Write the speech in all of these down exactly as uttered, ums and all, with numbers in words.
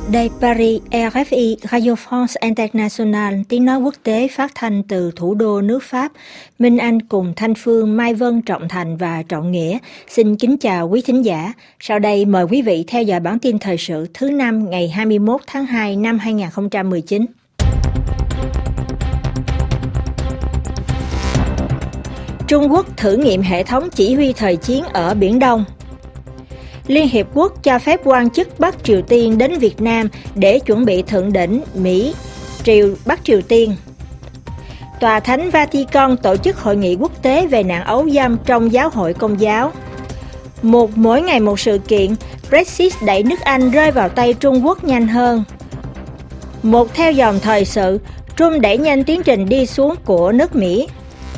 Đây Paris, rờ ép i, Radio France International, tiếng nói quốc tế phát thanh từ thủ đô nước Pháp. Minh Anh cùng Thanh Phương, Mai Vân, Trọng Thành và Trọng Nghĩa xin kính chào quý thính giả. Sau đây mời quý vị theo dõi bản tin thời sự thứ năm ngày hai mươi mốt tháng hai năm hai nghìn không trăm mười chín. Trung Quốc thử nghiệm hệ thống chỉ huy thời chiến ở Biển Đông. Liên Hiệp Quốc cho phép quan chức Bắc Triều Tiên đến Việt Nam để chuẩn bị thượng đỉnh Mỹ, Triều Bắc Triều Tiên. Tòa Thánh Vatican tổ chức hội nghị quốc tế về nạn ấu dâm trong giáo hội Công giáo. Một mỗi ngày một sự kiện, Brexit đẩy nước Anh rơi vào tay Trung Quốc nhanh hơn. Một theo dòng thời sự, Trump đẩy nhanh tiến trình đi xuống của nước Mỹ.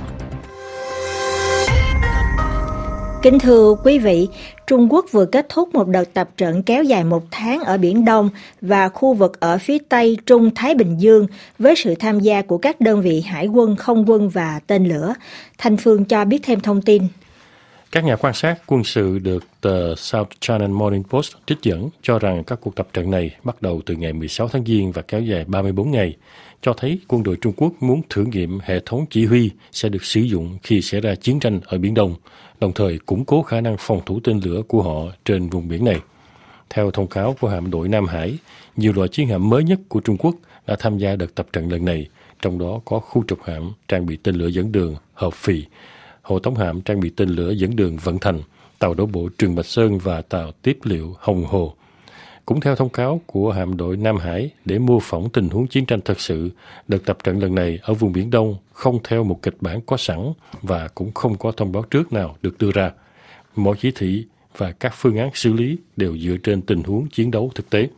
Kính thưa quý vị, Trung Quốc vừa kết thúc một đợt tập trận kéo dài một tháng ở Biển Đông và khu vực ở phía Tây Trung Thái Bình Dương với sự tham gia của các đơn vị hải quân, không quân và tên lửa. Thanh Phương cho biết thêm thông tin. Các nhà quan sát quân sự được tờ South China Morning Post trích dẫn cho rằng các cuộc tập trận này bắt đầu từ ngày mười sáu tháng Giêng và kéo dài ba mươi bốn ngày, cho thấy quân đội Trung Quốc muốn thử nghiệm hệ thống chỉ huy sẽ được sử dụng khi xảy ra chiến tranh ở Biển Đông, đồng thời củng cố khả năng phòng thủ tên lửa của họ trên vùng biển này. Theo thông cáo của hạm đội Nam Hải, nhiều loại chiến hạm mới nhất của Trung Quốc đã tham gia đợt tập trận lần này, trong đó có khu trục hạm trang bị tên lửa dẫn đường Hợp Phì, hộ tống hạm trang bị tên lửa dẫn đường Vận Thành, tàu đổ bộ Trường Bạch Sơn và tàu tiếp liệu Hồng Hồ. Cũng theo thông cáo của hạm đội Nam Hải, để mô phỏng tình huống chiến tranh thật sự, đợt tập trận lần này ở vùng Biển Đông không theo một kịch bản có sẵn và cũng không có thông báo trước nào được đưa ra. Mọi chỉ thị và các phương án xử lý đều dựa trên tình huống chiến đấu thực tế.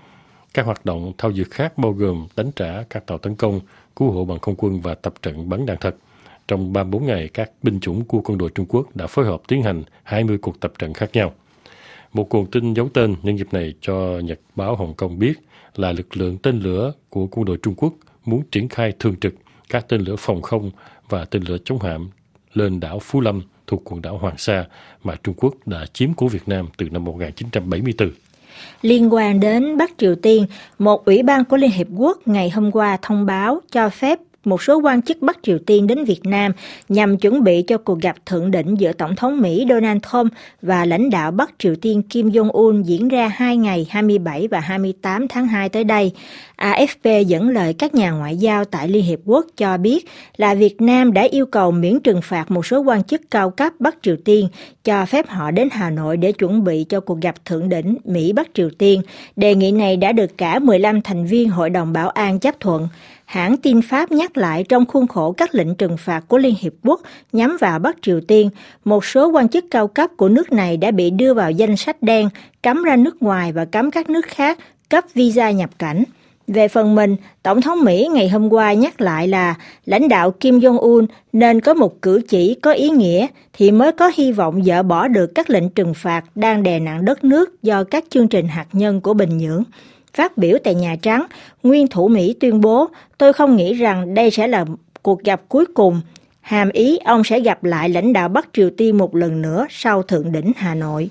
Các hoạt động thao dượt khác bao gồm đánh trả các tàu tấn công, cứu hộ bằng không quân và tập trận bắn đạn thật. Trong ba mươi bốn ngày, các binh chủng của quân đội Trung Quốc đã phối hợp tiến hành hai mươi cuộc tập trận khác nhau. Một nguồn tin giấu tên nhân dịp này cho Nhật báo Hồng Kông biết là lực lượng tên lửa của quân đội Trung Quốc muốn triển khai thường trực các tên lửa phòng không và tên lửa chống hạm lên đảo Phú Lâm thuộc quần đảo Hoàng Sa mà Trung Quốc đã chiếm của Việt Nam từ năm một nghìn chín trăm bảy mươi tư. Liên quan đến Bắc Triều Tiên, một ủy ban của Liên Hiệp Quốc ngày hôm qua thông báo cho phép một số quan chức Bắc Triều Tiên đến Việt Nam nhằm chuẩn bị cho cuộc gặp thượng đỉnh giữa Tổng thống Mỹ Donald Trump và lãnh đạo Bắc Triều Tiên Kim Jong-un diễn ra hai ngày hai mươi bảy và hai mươi tám tháng hai tới đây. a ép pê dẫn lời các nhà ngoại giao tại Liên Hiệp Quốc cho biết là Việt Nam đã yêu cầu miễn trừng phạt một số quan chức cao cấp Bắc Triều Tiên, cho phép họ đến Hà Nội để chuẩn bị cho cuộc gặp thượng đỉnh Mỹ-Bắc Triều Tiên. Đề nghị này đã được cả mười lăm thành viên Hội đồng Bảo an chấp thuận. Hãng tin Pháp nhắc lại trong khuôn khổ các lệnh trừng phạt của Liên Hiệp Quốc nhắm vào Bắc Triều Tiên, một số quan chức cao cấp của nước này đã bị đưa vào danh sách đen, cấm ra nước ngoài và cấm các nước khác cấp visa nhập cảnh. Về phần mình, Tổng thống Mỹ ngày hôm qua nhắc lại là lãnh đạo Kim Jong-un nên có một cử chỉ có ý nghĩa thì mới có hy vọng dỡ bỏ được các lệnh trừng phạt đang đè nặng đất nước do các chương trình hạt nhân của Bình Nhưỡng. Phát biểu tại Nhà Trắng, nguyên thủ Mỹ tuyên bố, tôi không nghĩ rằng đây sẽ là cuộc gặp cuối cùng, hàm ý ông sẽ gặp lại lãnh đạo Bắc Triều Tiên một lần nữa sau thượng đỉnh Hà Nội.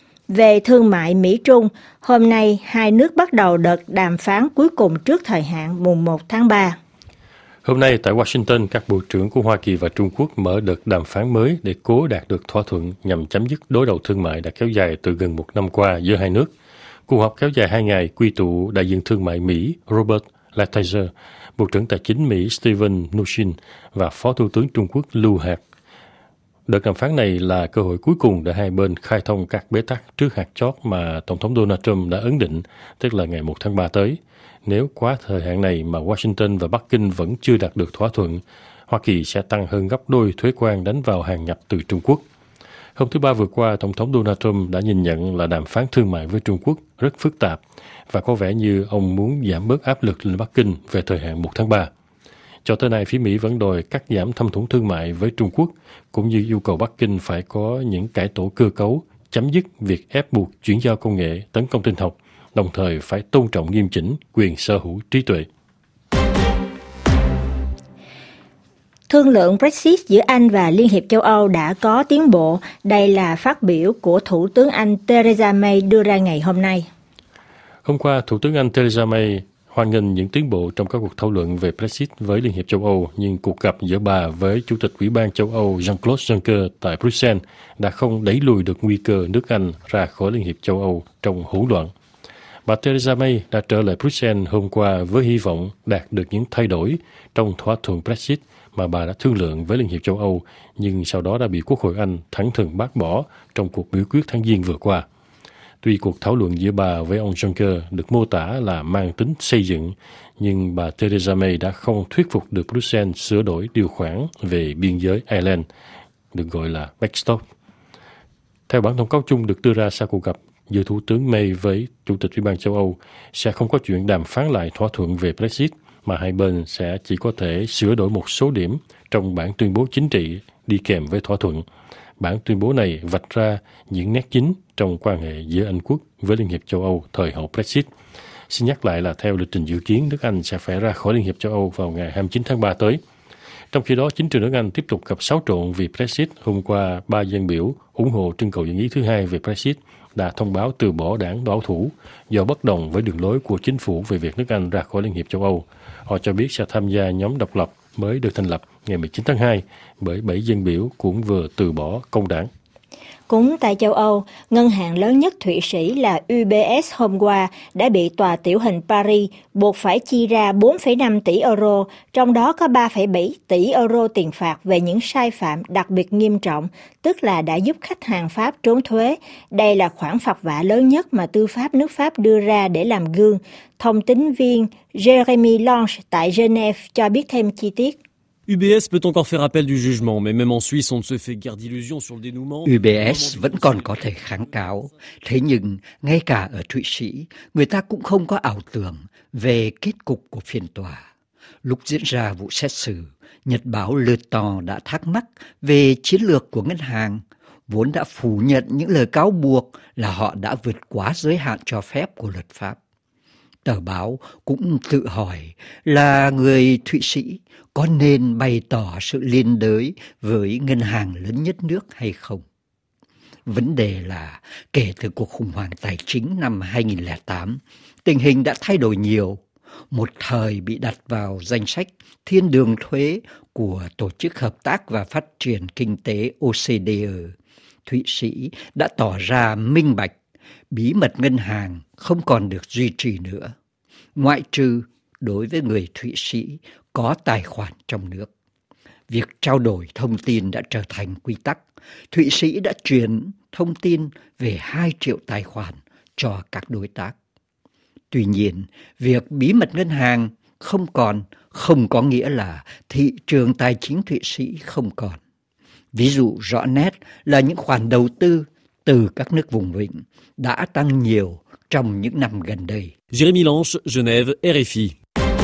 Về thương mại Mỹ-Trung, hôm nay hai nước bắt đầu đợt đàm phán cuối cùng trước thời hạn mùng một tháng ba. Hôm nay tại Washington, các bộ trưởng của Hoa Kỳ và Trung Quốc mở đợt đàm phán mới để cố đạt được thỏa thuận nhằm chấm dứt đối đầu thương mại đã kéo dài từ gần một năm qua giữa hai nước. Cuộc họp kéo dài hai ngày quy tụ đại diện thương mại Mỹ Robert Lighthizer, Bộ trưởng Tài chính Mỹ Steven Mnuchin và Phó Thủ tướng Trung Quốc Lưu Hạc. Đợt đàm phán này là cơ hội cuối cùng để hai bên khai thông các bế tắc trước hạt chót mà Tổng thống Donald Trump đã ấn định, tức là ngày một tháng ba tới. Nếu quá thời hạn này mà Washington và Bắc Kinh vẫn chưa đạt được thỏa thuận, Hoa Kỳ sẽ tăng hơn gấp đôi thuế quan đánh vào hàng nhập từ Trung Quốc. Hôm thứ Ba vừa qua, Tổng thống Donald Trump đã nhìn nhận là đàm phán thương mại với Trung Quốc rất phức tạp và có vẻ như ông muốn giảm bớt áp lực lên Bắc Kinh về thời hạn một tháng ba. Cho tới nay, phía Mỹ vẫn đòi cắt giảm thâm hụt thương mại với Trung Quốc, cũng như yêu cầu Bắc Kinh phải có những cải tổ cơ cấu, chấm dứt việc ép buộc chuyển giao công nghệ, tấn công tin học, đồng thời phải tôn trọng nghiêm chỉnh quyền sở hữu trí tuệ. Thương lượng Brexit giữa Anh và Liên hiệp châu Âu đã có tiến bộ. Đây là phát biểu của Thủ tướng Anh Theresa May đưa ra ngày hôm nay. Hôm qua, Thủ tướng Anh Theresa May hoan nghênh những tiến bộ trong các cuộc thảo luận về Brexit với Liên hiệp châu Âu, nhưng cuộc gặp giữa bà với Chủ tịch Ủy ban châu Âu Jean-Claude Juncker tại Bruxelles đã không đẩy lùi được nguy cơ nước Anh ra khỏi Liên hiệp châu Âu trong hỗn loạn. Bà Theresa May đã trở lại Bruxelles hôm qua với hy vọng đạt được những thay đổi trong thỏa thuận Brexit mà bà đã thương lượng với Liên hiệp châu Âu, nhưng sau đó đã bị Quốc hội Anh thẳng thừng bác bỏ trong cuộc biểu quyết tháng Giêng vừa qua. Tuy cuộc thảo luận giữa bà với ông Juncker được mô tả là mang tính xây dựng, nhưng bà Theresa May đã không thuyết phục được Bruxelles sửa đổi điều khoản về biên giới Ireland, được gọi là backstop. Theo bản thông cáo chung được đưa ra sau cuộc gặp giữa Thủ tướng May với Chủ tịch Ủy ban châu Âu, sẽ không có chuyện đàm phán lại thỏa thuận về Brexit, mà hai bên sẽ chỉ có thể sửa đổi một số điểm trong bản tuyên bố chính trị đi kèm với thỏa thuận. Bản tuyên bố này vạch ra những nét chính trong quan hệ giữa Anh quốc với Liên hiệp châu Âu thời hậu Brexit. Xin nhắc lại là theo lịch trình dự kiến, nước Anh sẽ phải ra khỏi Liên hiệp châu Âu vào ngày hai mươi chín tháng ba tới. Trong khi đó, chính trường nước Anh tiếp tục gặp xáo trộn vì Brexit. Hôm qua, ba dân biểu ủng hộ trưng cầu dân ý thứ hai về Brexit đã thông báo từ bỏ đảng bảo thủ do bất đồng với đường lối của chính phủ về việc nước Anh ra khỏi Liên hiệp châu Âu. Họ cho biết sẽ tham gia nhóm độc lập mới được thành lập ngày mười chín tháng hai bởi bảy dân biểu cũng vừa từ bỏ công đảng. Cũng tại châu Âu, ngân hàng lớn nhất Thụy Sĩ là u bê ét hôm qua đã bị tòa tiểu hình Paris buộc phải chi ra bốn phẩy năm tỷ euro, trong đó có ba phẩy bảy tỷ euro tiền phạt về những sai phạm đặc biệt nghiêm trọng, tức là đã giúp khách hàng Pháp trốn thuế. Đây là khoản phạt vạ lớn nhất mà tư pháp nước Pháp đưa ra để làm gương. Thông tín viên Jérémy Lange tại Genève cho biết thêm chi tiết. u bê ét peut encore faire appel du jugement, mais même en Suisse, on ne se fait guère d'illusions sur le dénouement. u bê ét vẫn còn có thể kháng cáo. Thế nhưng, ngay cả ở Thụy Sĩ, người ta cũng không có ảo tưởng về kết cục của phiên tòa. Lúc diễn ra vụ xét xử, nhật báo Le Temps đã thắc mắc về chiến lược của ngân hàng, vốn đã phủ nhận những lời cáo buộc là họ đã vượt quá giới hạn cho phép của luật pháp. Tờ báo cũng tự hỏi là người Thụy Sĩ có nên bày tỏ sự liên đới với ngân hàng lớn nhất nước hay không. Vấn đề là kể từ cuộc khủng hoảng tài chính năm hai không không tám, tình hình đã thay đổi nhiều. Một thời bị đặt vào danh sách thiên đường thuế của Tổ chức Hợp tác và Phát triển Kinh tế o e đê e, Thụy Sĩ đã tỏ ra minh bạch, bí mật ngân hàng không còn được duy trì nữa, ngoại trừ đối với người Thụy Sĩ có tài khoản trong nước. Việc trao đổi thông tin đã trở thành quy tắc. Thụy Sĩ đã chuyển thông tin về hai triệu tài khoản cho các đối tác. Tuy nhiên, việc bí mật ngân hàng không còn không có nghĩa là thị trường tài chính Thụy Sĩ không còn. Ví dụ rõ nét là những khoản đầu tư từ các nước vùng vịnh đã tăng nhiều trong những năm gần đây. Jérémy Lange, Genève, rờ ép i.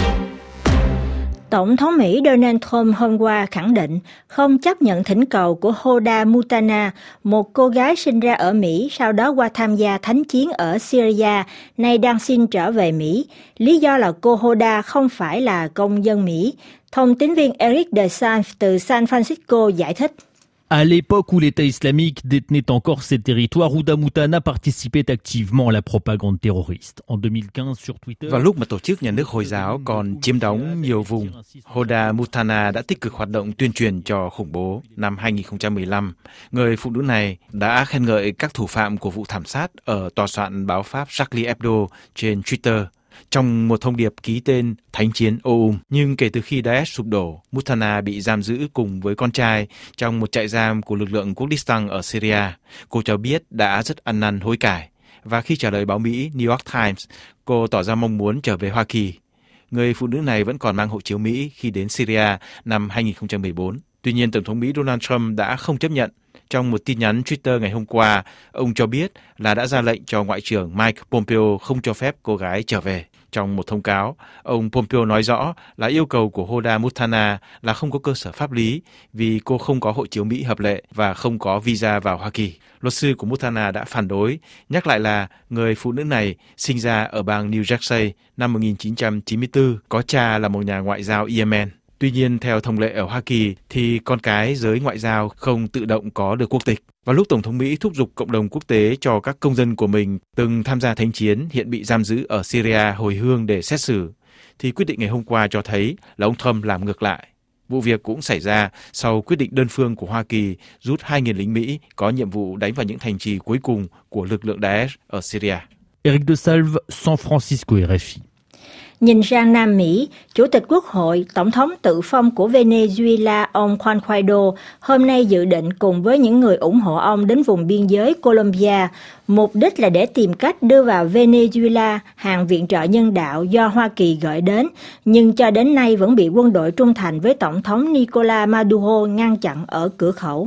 Tổng thống Mỹ Donald Trump hôm qua khẳng định không chấp nhận thỉnh cầu của Hoda Mutana, một cô gái sinh ra ở Mỹ sau đó qua tham gia thánh chiến ở Syria, nay đang xin trở về Mỹ. Lý do là cô Hoda không phải là công dân Mỹ. Thông tín viên Eric de Sanf từ San Francisco giải thích. À l'époque où l'État islamique détenait encore ces territoires, Hoda Mutana participait activement à la propagande terroriste. En deux mille quinze, sur Twitter... Vào lúc mà tổ chức nhà nước Hồi giáo còn chiếm đóng nhiều vùng, Hoda Mutana đã tích cực hoạt động tuyên truyền cho khủng bố. Năm hai không một lăm, người phụ nữ này đã khen ngợi các thủ phạm của vụ thảm sát ở tòa soạn báo Pháp Charlie Hebdo trên Twitter, trong một thông điệp ký tên Thánh chiến ô um. Nhưng kể từ khi Daesh sụp đổ, Mutana bị giam giữ cùng với con trai trong một trại giam của lực lượng Kurdistan ở Syria. Cô cho biết đã rất ăn năn hối cải. Và khi trả lời báo Mỹ New York Times, cô tỏ ra mong muốn trở về Hoa Kỳ. Người phụ nữ này vẫn còn mang hộ chiếu Mỹ khi đến Syria năm hai không một bốn. Tuy nhiên, Tổng thống Mỹ Donald Trump đã không chấp nhận. Trong một tin nhắn Twitter ngày hôm qua, ông cho biết là đã ra lệnh cho Ngoại trưởng Mike Pompeo không cho phép cô gái trở về. Trong một thông cáo, ông Pompeo nói rõ là yêu cầu của Hoda Mutana là không có cơ sở pháp lý vì cô không có hộ chiếu Mỹ hợp lệ và không có visa vào Hoa Kỳ. Luật sư của Mutana đã phản đối, nhắc lại là người phụ nữ này sinh ra ở bang New Jersey năm một nghìn chín trăm chín mươi tư, có cha là một nhà ngoại giao Yemen. Tuy nhiên, theo thông lệ ở Hoa Kỳ thì con cái giới ngoại giao không tự động có được quốc tịch. Vào lúc Tổng thống Mỹ thúc giục cộng đồng quốc tế cho các công dân của mình từng tham gia thánh chiến hiện bị giam giữ ở Syria hồi hương để xét xử, thì quyết định ngày hôm qua cho thấy là ông Trump làm ngược lại. Vụ việc cũng xảy ra sau quyết định đơn phương của Hoa Kỳ rút hai nghìn lính Mỹ có nhiệm vụ đánh vào những thành trì cuối cùng của lực lượng Daesh ở Syria. Eric de Salve, San Francisco, R F I. Nhìn sang Nam Mỹ, Chủ tịch Quốc hội, Tổng thống tự phong của Venezuela ông Juan Guaido hôm nay dự định cùng với những người ủng hộ ông đến vùng biên giới Colombia, mục đích là để tìm cách đưa vào Venezuela hàng viện trợ nhân đạo do Hoa Kỳ gửi đến, nhưng cho đến nay vẫn bị quân đội trung thành với Tổng thống Nicolás Maduro ngăn chặn ở cửa khẩu.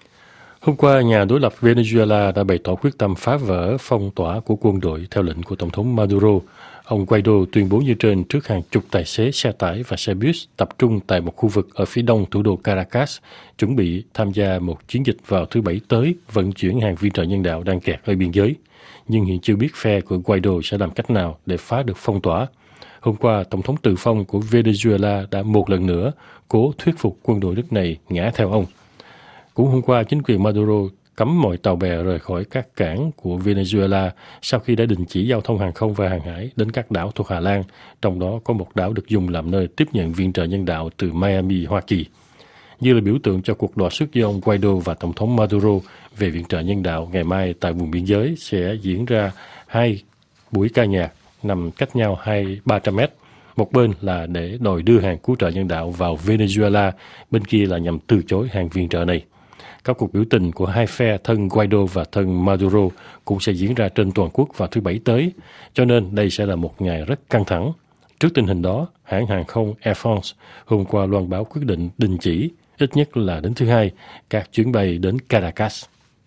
Hôm qua, nhà đối lập Venezuela đã bày tỏ quyết tâm phá vỡ phong tỏa của quân đội theo lệnh của Tổng thống Maduro. Ông Guaido tuyên bố như trên trước hàng chục tài xế xe tải và xe bus tập trung tại một khu vực ở phía đông thủ đô Caracas, chuẩn bị tham gia một chiến dịch vào thứ Bảy tới vận chuyển hàng viện trợ nhân đạo đang kẹt ở biên giới. Nhưng hiện chưa biết phe của Guaido sẽ làm cách nào để phá được phong tỏa. Hôm qua, Tổng thống tự phong của Venezuela đã một lần nữa cố thuyết phục quân đội nước này ngã theo ông. Cũng hôm qua, chính quyền Maduro cấm mọi tàu bè rời khỏi các cảng của Venezuela sau khi đã đình chỉ giao thông hàng không và hàng hải đến các đảo thuộc Hà Lan, trong đó có một đảo được dùng làm nơi tiếp nhận viện trợ nhân đạo từ Miami, Hoa Kỳ. Như là biểu tượng cho cuộc đọ sức giữa ông Guaido và Tổng thống Maduro về viện trợ nhân đạo, ngày mai tại vùng biên giới sẽ diễn ra hai buổi ca nhạc nằm cách nhau hai ba trăm mét. Một bên là để đòi đưa hàng cứu trợ nhân đạo vào Venezuela, bên kia là nhằm từ chối hàng viện trợ này. Các cuộc biểu tình của hai phe thân Guaido và thân Maduro cũng sẽ diễn ra trên toàn quốc vào thứ Bảy tới, cho nên đây sẽ là một ngày rất căng thẳng. Trước tình hình đó, hãng hàng không Air France hôm qua loan báo quyết định đình chỉ, ít nhất là đến thứ Hai, các chuyến bay đến Caracas.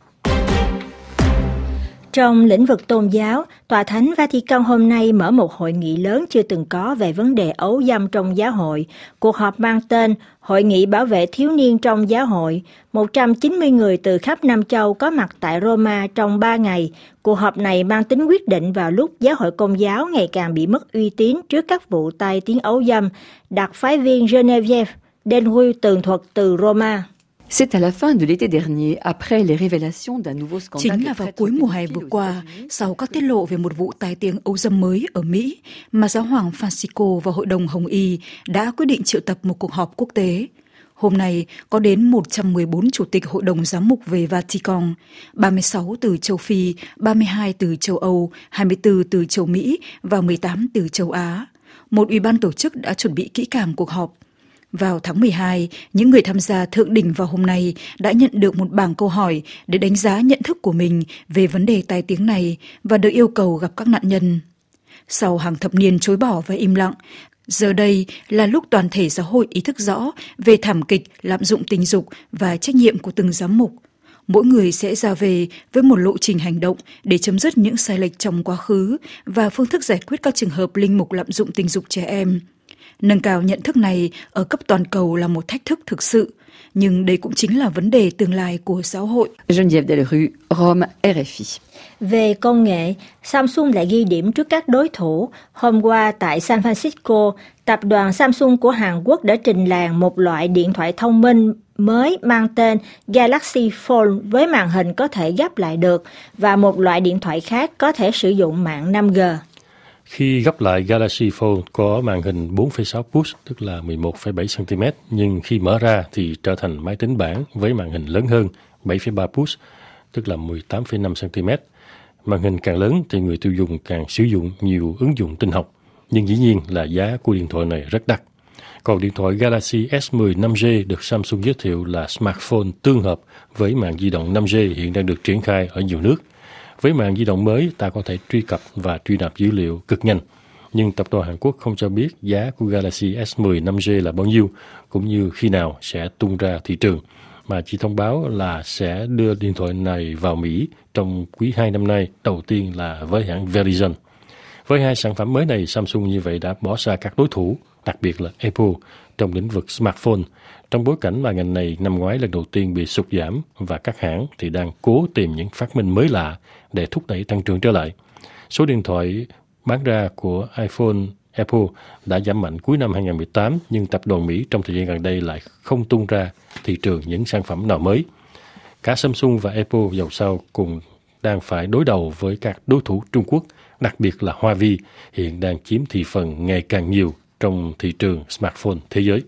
Trong lĩnh vực tôn giáo, Tòa Thánh Vatican hôm nay mở một hội nghị lớn chưa từng có về vấn đề ấu dâm trong giáo hội. Cuộc họp mang tên Hội nghị bảo vệ thiếu niên trong giáo hội. một trăm chín mươi người từ khắp Nam châu có mặt tại Roma trong ba ngày. Cuộc họp này mang tính quyết định vào lúc giáo hội Công giáo ngày càng bị mất uy tín trước các vụ tai tiếng ấu dâm. Đặc phái viên Geneviève Denru tường thuật từ Roma. C'est à la fin de l'été dernier, après les révélations d'un nouveau scandale. Chính là vào cuối mùa hè vừa qua, sau các tiết lộ về một vụ tai tiếng ấu dâm mới ở Mỹ, mà Giáo hoàng Francisco và Hội đồng Hồng Y đã quyết định triệu tập một cuộc họp quốc tế. Hôm nay, có đến một trăm mười bốn chủ tịch Hội đồng Giám mục về Vatican, ba mươi sáu từ châu Phi, ba mươi hai từ châu Âu, hai mươi tư từ châu Mỹ và mười tám từ châu Á. Một ủy ban tổ chức đã chuẩn bị kỹ càng cuộc họp. Vào tháng mười hai, những người tham gia thượng đỉnh vào hôm nay đã nhận được một bảng câu hỏi để đánh giá nhận thức của mình về vấn đề tai tiếng này và được yêu cầu gặp các nạn nhân. Sau hàng thập niên chối bỏ và im lặng, giờ đây là lúc toàn thể giáo hội ý thức rõ về thảm kịch lạm dụng tình dục và trách nhiệm của từng giám mục. Mỗi người sẽ ra về với một lộ trình hành động để chấm dứt những sai lệch trong quá khứ và phương thức giải quyết các trường hợp linh mục lạm dụng tình dục trẻ em. Nâng cao nhận thức này ở cấp toàn cầu là một thách thức thực sự, nhưng đây cũng chính là vấn đề tương lai của giáo hội. Geneviève Delru, Rome, R F I. Về công nghệ, Samsung lại ghi điểm trước các đối thủ. Hôm qua tại San Francisco, tập đoàn Samsung của Hàn Quốc đã trình làng một loại điện thoại thông minh mới mang tên Galaxy Fold với màn hình có thể gấp lại được và một loại điện thoại khác có thể sử dụng mạng năm G. Khi gấp lại, Galaxy Fold có màn hình bốn phẩy sáu push, tức là mười một phẩy bảy xăng-ti-mét, nhưng khi mở ra thì trở thành máy tính bảng với màn hình lớn hơn, bảy phẩy ba push, tức là mười tám phẩy năm xăng-ti-mét. Màn hình càng lớn thì người tiêu dùng càng sử dụng nhiều ứng dụng tin học, nhưng dĩ nhiên là giá của điện thoại này rất đắt. Còn điện thoại Galaxy S mười năm G được Samsung giới thiệu là smartphone tương hợp với mạng di động năm G hiện đang được triển khai ở nhiều nước. Với mạng di động mới, ta có thể truy cập và truy nạp dữ liệu cực nhanh. Nhưng tập đoàn Hàn Quốc không cho biết giá của Galaxy S mười năm G là bao nhiêu, cũng như khi nào sẽ tung ra thị trường, mà chỉ thông báo là sẽ đưa điện thoại này vào Mỹ trong quý hai năm nay, đầu tiên là với hãng Verizon. Với hai sản phẩm mới này, Samsung như vậy đã bỏ xa các đối thủ, đặc biệt là Apple, trong lĩnh vực smartphone, trong bối cảnh mà ngành này năm ngoái lần đầu tiên bị sụt giảm và các hãng thì đang cố tìm những phát minh mới lạ để thúc đẩy tăng trưởng trở lại. Số điện thoại bán ra của iPhone Apple đã giảm mạnh cuối năm hai không một tám, nhưng tập đoàn Mỹ trong thời gian gần đây lại không tung ra thị trường những sản phẩm nào mới. Cả Samsung và Apple dầu sao cùng đang phải đối đầu với các đối thủ Trung Quốc, đặc biệt là Huawei, hiện đang chiếm thị phần ngày càng nhiều trong thị trường smartphone thế giới.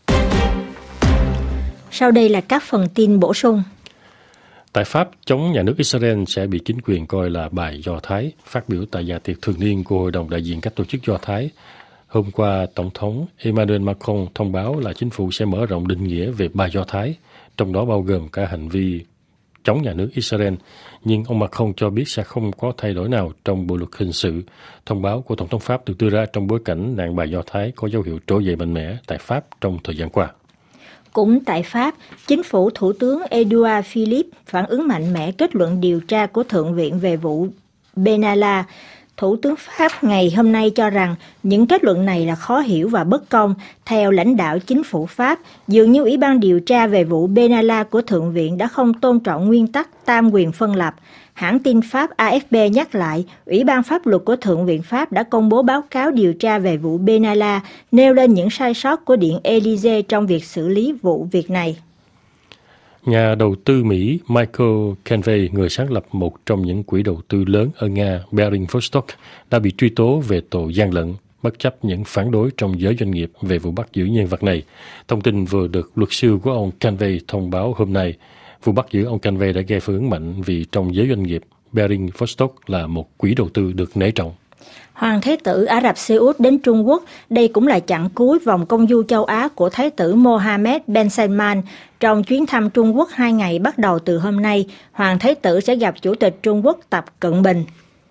Sau đây là các phần tin bổ sung. Tại Pháp, chống nhà nước Israel sẽ bị chính quyền coi là bài Do Thái. Phát biểu tại dạ tiệc thường niên của Hội đồng đại diện các tổ chức Do Thái, hôm qua, Tổng thống Emmanuel Macron thông báo là chính phủ sẽ mở rộng định nghĩa về bài Do Thái, trong đó bao gồm cả hành vi chống nhà nước Israel. Nhưng ông Macron cho biết sẽ không có thay đổi nào trong bộ luật hình sự. Thông báo của Tổng thống Pháp được đưa ra trong bối cảnh nạn bài Do Thái có dấu hiệu trỗi dậy mạnh mẽ tại Pháp trong thời gian qua. Cũng tại Pháp, chính phủ Thủ tướng Edouard Philippe phản ứng mạnh mẽ kết luận điều tra của Thượng viện về vụ Benalla. Thủ tướng Pháp ngày hôm nay cho rằng những kết luận này là khó hiểu và bất công. Theo lãnh đạo chính phủ Pháp, dường như Ủy ban điều tra về vụ Benalla của Thượng viện đã không tôn trọng nguyên tắc tam quyền phân lập. Hãng tin Pháp A F P nhắc lại, Ủy ban pháp luật của Thượng viện Pháp đã công bố báo cáo điều tra về vụ Benalla, nêu lên những sai sót của Điện Élysée trong việc xử lý vụ việc này. Nhà đầu tư Mỹ Michael Canvey, người sáng lập một trong những quỹ đầu tư lớn ở Nga, Baring Vostok, đã bị truy tố về tội gian lận, bất chấp những phản đối trong giới doanh nghiệp về vụ bắt giữ nhân vật này. Thông tin vừa được luật sư của ông Canvey thông báo hôm nay. Vụ bắt giữ ông Canvey đã gây phản ứng mạnh vì trong giới doanh nghiệp, Baring Vostok là một quỹ đầu tư được nể trọng. Hoàng Thái tử Ả Rập Xê Út đến Trung Quốc, đây cũng là chặng cuối vòng công du châu Á của Thái tử Mohammed bin Salman. Trong chuyến thăm Trung Quốc hai ngày bắt đầu từ hôm nay, Hoàng Thái tử sẽ gặp Chủ tịch Trung Quốc Tập Cận Bình.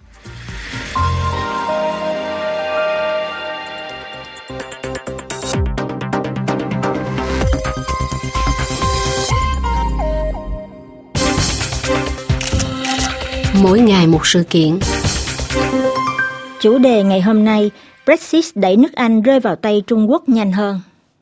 Mỗi ngày một sự kiện. Chủ đề ngày hôm nay, Brexit đẩy nước Anh rơi vào tay Trung Quốc nhanh hơn.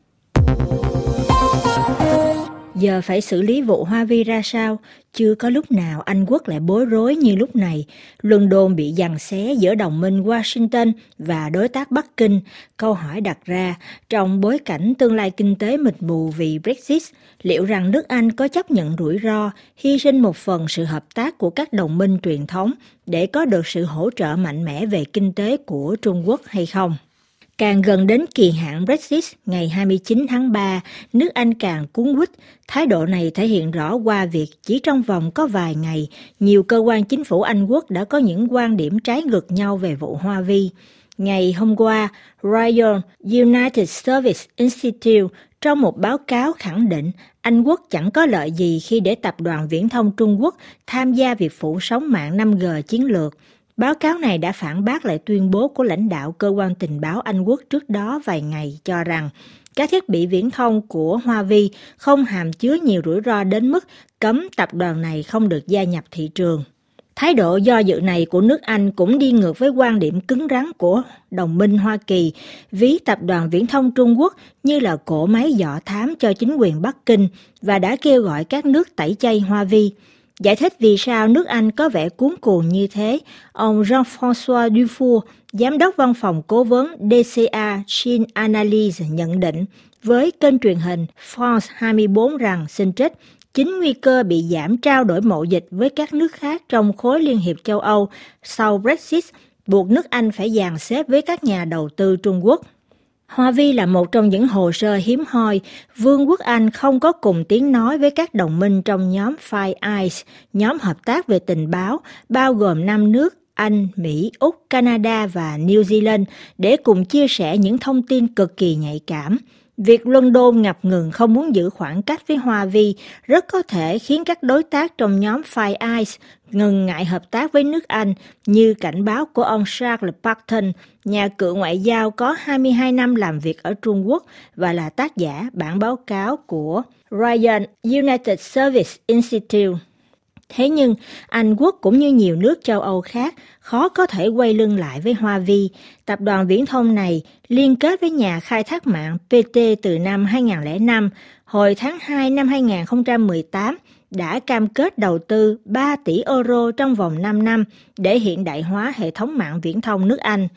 Giờ phải xử lý vụ Huawei ra sao? Chưa có lúc nào Anh Quốc lại bối rối như lúc này. London bị giằng xé giữa đồng minh Washington và đối tác Bắc Kinh. Câu hỏi đặt ra, trong bối cảnh tương lai kinh tế mịt mù vì Brexit, liệu rằng nước Anh có chấp nhận rủi ro, hy sinh một phần sự hợp tác của các đồng minh truyền thống để có được sự hỗ trợ mạnh mẽ về kinh tế của Trung Quốc hay không? Càng gần đến kỳ hạn Brexit ngày hai mươi chín tháng ba, nước Anh càng cuống quýt. Thái độ này thể hiện rõ qua việc chỉ trong vòng có vài ngày, nhiều cơ quan chính phủ Anh Quốc đã có những quan điểm trái ngược nhau về vụ Huawei. Ngày hôm qua, Royal United Service Institute trong một báo cáo khẳng định Anh Quốc chẳng có lợi gì khi để tập đoàn viễn thông Trung Quốc tham gia việc phủ sóng mạng năm G chiến lược. Báo cáo này đã phản bác lại tuyên bố của lãnh đạo cơ quan tình báo Anh Quốc trước đó vài ngày cho rằng các thiết bị viễn thông của Huawei không hàm chứa nhiều rủi ro đến mức cấm tập đoàn này không được gia nhập thị trường. Thái độ do dự này của nước Anh cũng đi ngược với quan điểm cứng rắn của đồng minh Hoa Kỳ, ví tập đoàn viễn thông Trung Quốc như là cỗ máy dọ thám cho chính quyền Bắc Kinh và đã kêu gọi các nước tẩy chay Huawei. Giải thích vì sao nước Anh có vẻ cuống cuồng như thế, ông Jean-François Dufour, giám đốc văn phòng cố vấn D C A Chin Analyse nhận định với kênh truyền hình France hai mươi bốn rằng xin trích, chính nguy cơ bị giảm trao đổi mậu dịch với các nước khác trong khối Liên hiệp châu Âu sau Brexit buộc nước Anh phải dàn xếp với các nhà đầu tư Trung Quốc. Huawei là một trong những hồ sơ hiếm hoi, Vương quốc Anh không có cùng tiếng nói với các đồng minh trong nhóm Five Eyes, nhóm hợp tác về tình báo, bao gồm năm nước Anh, Mỹ, Úc, Canada và New Zealand để cùng chia sẻ những thông tin cực kỳ nhạy cảm. Việc London ngập ngừng không muốn giữ khoảng cách với Huawei rất có thể khiến các đối tác trong nhóm Five Eyes ngần ngại hợp tác với nước Anh, như cảnh báo của ông Charles Parton, nhà cựu ngoại giao có hai mươi hai năm làm việc ở Trung Quốc và là tác giả bản báo cáo của Royal United Service Institute. Thế nhưng, Anh Quốc cũng như nhiều nước châu Âu khác khó có thể quay lưng lại với Huawei. Tập đoàn viễn thông này liên kết với nhà khai thác mạng P T từ năm hai không không năm. Hồi tháng hai năm hai không một tám, đã cam kết đầu tư ba tỷ euro trong vòng năm năm để hiện đại hóa hệ thống mạng viễn thông nước Anh.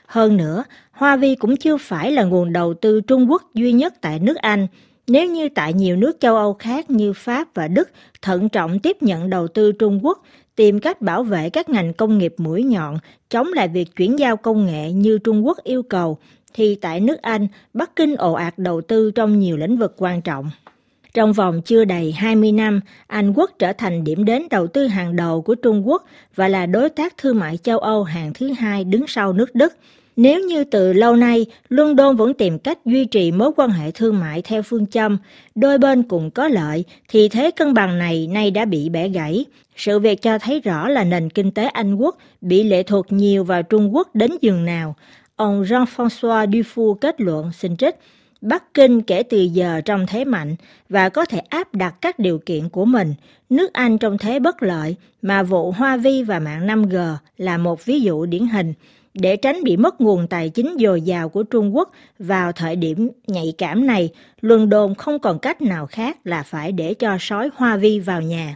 Hơn nữa, Hoa Vi cũng chưa phải là nguồn đầu tư Trung Quốc duy nhất tại nước Anh. Nếu như tại nhiều nước châu Âu khác như Pháp và Đức thận trọng tiếp nhận đầu tư Trung Quốc, tìm cách bảo vệ các ngành công nghiệp mũi nhọn, chống lại việc chuyển giao công nghệ như Trung Quốc yêu cầu, thì tại nước Anh, Bắc Kinh ồ ạt đầu tư trong nhiều lĩnh vực quan trọng. Trong vòng chưa đầy hai mươi năm, Anh Quốc trở thành điểm đến đầu tư hàng đầu của Trung Quốc và là đối tác thương mại châu Âu hàng thứ hai đứng sau nước Đức. Nếu như từ lâu nay, London vẫn tìm cách duy trì mối quan hệ thương mại theo phương châm đôi bên cùng có lợi, thì thế cân bằng này nay đã bị bẻ gãy. Sự việc cho thấy rõ là nền kinh tế Anh Quốc bị lệ thuộc nhiều vào Trung Quốc đến giường nào. Ông Jean-François Dufour kết luận xin trích: Bắc Kinh kể từ giờ trong thế mạnh và có thể áp đặt các điều kiện của mình. Nước Anh trong thế bất lợi, mà vụ Hoa Vi và mạng năm G là một ví dụ điển hình. Để tránh bị mất nguồn tài chính dồi dào của Trung Quốc vào thời điểm nhạy cảm này, London không còn cách nào khác là phải để cho sói Hoa Vi vào nhà.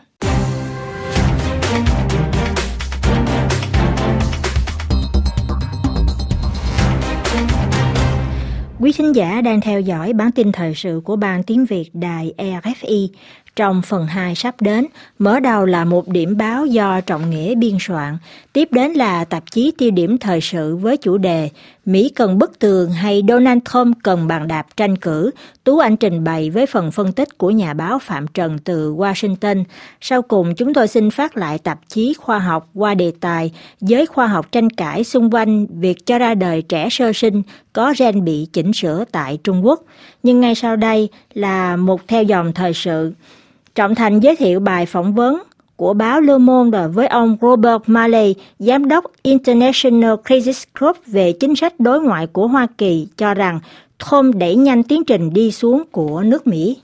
Quý thính giả đang theo dõi bản tin thời sự của Ban Tiếng Việt đài rờ ép i. Trong phần hai sắp đến, mở đầu là một điểm báo do Trọng Nghĩa biên soạn, tiếp đến là tạp chí tiêu điểm thời sự với chủ đề Mỹ cần bức tường hay Donald Trump cần bàn đạp tranh cử. Tú Anh trình bày với phần phân tích của nhà báo Phạm Trần từ Washington. Sau cùng, chúng tôi xin phát lại tạp chí khoa học qua đề tài Giới khoa học tranh cãi xung quanh việc cho ra đời trẻ sơ sinh có gen bị chỉnh sửa tại Trung Quốc. Nhưng ngay sau đây là một theo dòng thời sự. Trọng Thành giới thiệu bài phỏng vấn của báo Le Monde với ông Robert Malley, giám đốc International Crisis Group về chính sách đối ngoại của Hoa Kỳ, cho rằng Trump đẩy nhanh tiến trình đi xuống của nước Mỹ.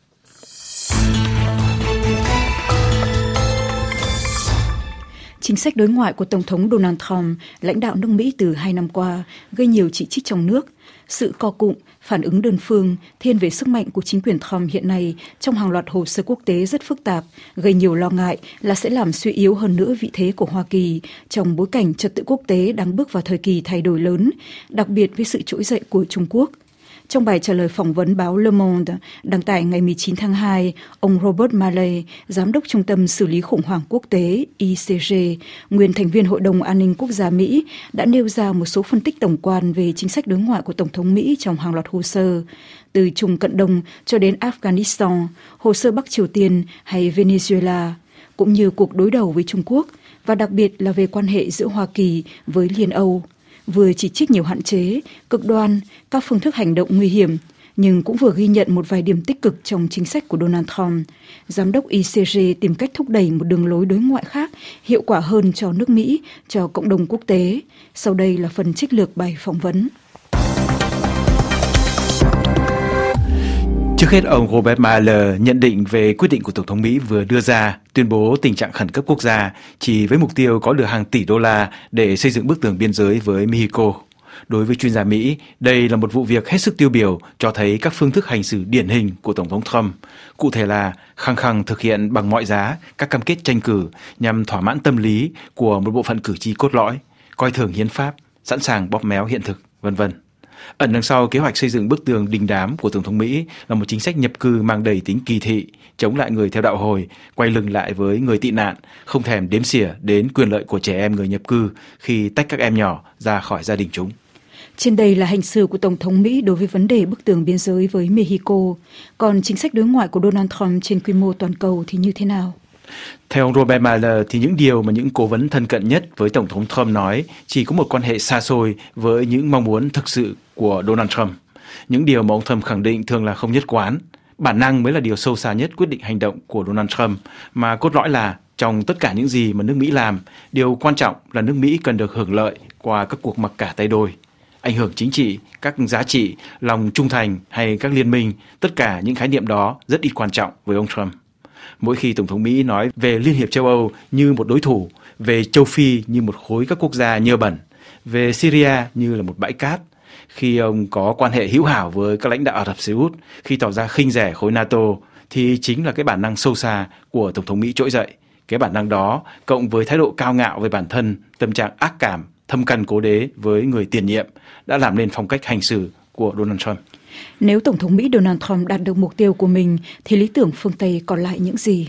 Chính sách đối ngoại của Tổng thống Donald Trump, lãnh đạo nước Mỹ từ hai năm qua, gây nhiều chỉ trích trong nước. Sự co cụm, phản ứng đơn phương, thiên về sức mạnh của chính quyền Trump hiện nay trong hàng loạt hồ sơ quốc tế rất phức tạp, gây nhiều lo ngại là sẽ làm suy yếu hơn nữa vị thế của Hoa Kỳ trong bối cảnh trật tự quốc tế đang bước vào thời kỳ thay đổi lớn, đặc biệt với sự trỗi dậy của Trung Quốc. Trong bài trả lời phỏng vấn báo Le Monde đăng tải ngày mười chín tháng hai, ông Robert Malley, giám đốc Trung tâm Xử lý khủng hoảng quốc tế I C G, nguyên thành viên Hội đồng An ninh Quốc gia Mỹ, đã nêu ra một số phân tích tổng quan về chính sách đối ngoại của Tổng thống Mỹ trong hàng loạt hồ sơ, từ Trung Cận Đông cho đến Afghanistan, hồ sơ Bắc Triều Tiên hay Venezuela, cũng như cuộc đối đầu với Trung Quốc, và đặc biệt là về quan hệ giữa Hoa Kỳ với Liên Âu. Vừa chỉ trích nhiều hạn chế, cực đoan, các phương thức hành động nguy hiểm, nhưng cũng vừa ghi nhận một vài điểm tích cực trong chính sách của Donald Trump. Giám đốc I C G tìm cách thúc đẩy một đường lối đối ngoại khác, hiệu quả hơn cho nước Mỹ, cho cộng đồng quốc tế. Sau đây là phần trích lược bài phỏng vấn. Trước hết, ông Robert Mueller nhận định về quyết định của Tổng thống Mỹ vừa đưa ra tuyên bố tình trạng khẩn cấp quốc gia chỉ với mục tiêu có được hàng tỷ đô la để xây dựng bức tường biên giới với Mexico. Đối với chuyên gia Mỹ, đây là một vụ việc hết sức tiêu biểu cho thấy các phương thức hành xử điển hình của Tổng thống Trump, cụ thể là khăng khăng thực hiện bằng mọi giá các cam kết tranh cử nhằm thỏa mãn tâm lý của một bộ phận cử tri cốt lõi, coi thường hiến pháp, sẵn sàng bóp méo hiện thực, vân vân. Ẩn đằng sau kế hoạch xây dựng bức tường đình đám của Tổng thống Mỹ là một chính sách nhập cư mang đầy tính kỳ thị, chống lại người theo đạo Hồi, quay lưng lại với người tị nạn, không thèm đếm xỉa đến quyền lợi của trẻ em người nhập cư khi tách các em nhỏ ra khỏi gia đình chúng. Trên đây là hành xử của Tổng thống Mỹ đối với vấn đề bức tường biên giới với Mexico. Còn chính sách đối ngoại của Donald Trump trên quy mô toàn cầu thì như thế nào? Theo ông Robert Mueller thì những điều mà những cố vấn thân cận nhất với Tổng thống Trump nói chỉ có một quan hệ xa xôi với những mong muốn thực sự của Donald Trump. Những điều mà ông Trump khẳng định thường là không nhất quán. Bản năng mới là điều sâu xa nhất quyết định hành động của Donald Trump, mà cốt lõi là trong tất cả những gì mà nước Mỹ làm, điều quan trọng là nước Mỹ cần được hưởng lợi qua các cuộc mặc cả tay đôi. Ảnh hưởng chính trị, các giá trị, lòng trung thành hay các liên minh, tất cả những khái niệm đó rất ít quan trọng với ông Trump. Mỗi khi Tổng thống Mỹ nói về Liên hiệp châu Âu như một đối thủ, về châu Phi như một khối các quốc gia nhơ bẩn, về Syria như là một bãi cát, khi ông có quan hệ hữu hảo với các lãnh đạo Ả Rập Xê Út, khi tỏ ra khinh rẻ khối NATO, thì chính là cái bản năng sâu xa của Tổng thống Mỹ trỗi dậy. Cái bản năng đó, cộng với thái độ cao ngạo về bản thân, tâm trạng ác cảm thâm căn cố đế với người tiền nhiệm đã làm nên phong cách hành xử của Donald Trump. Nếu Tổng thống Mỹ Donald Trump đạt được mục tiêu của mình, thì lý tưởng phương Tây còn lại những gì?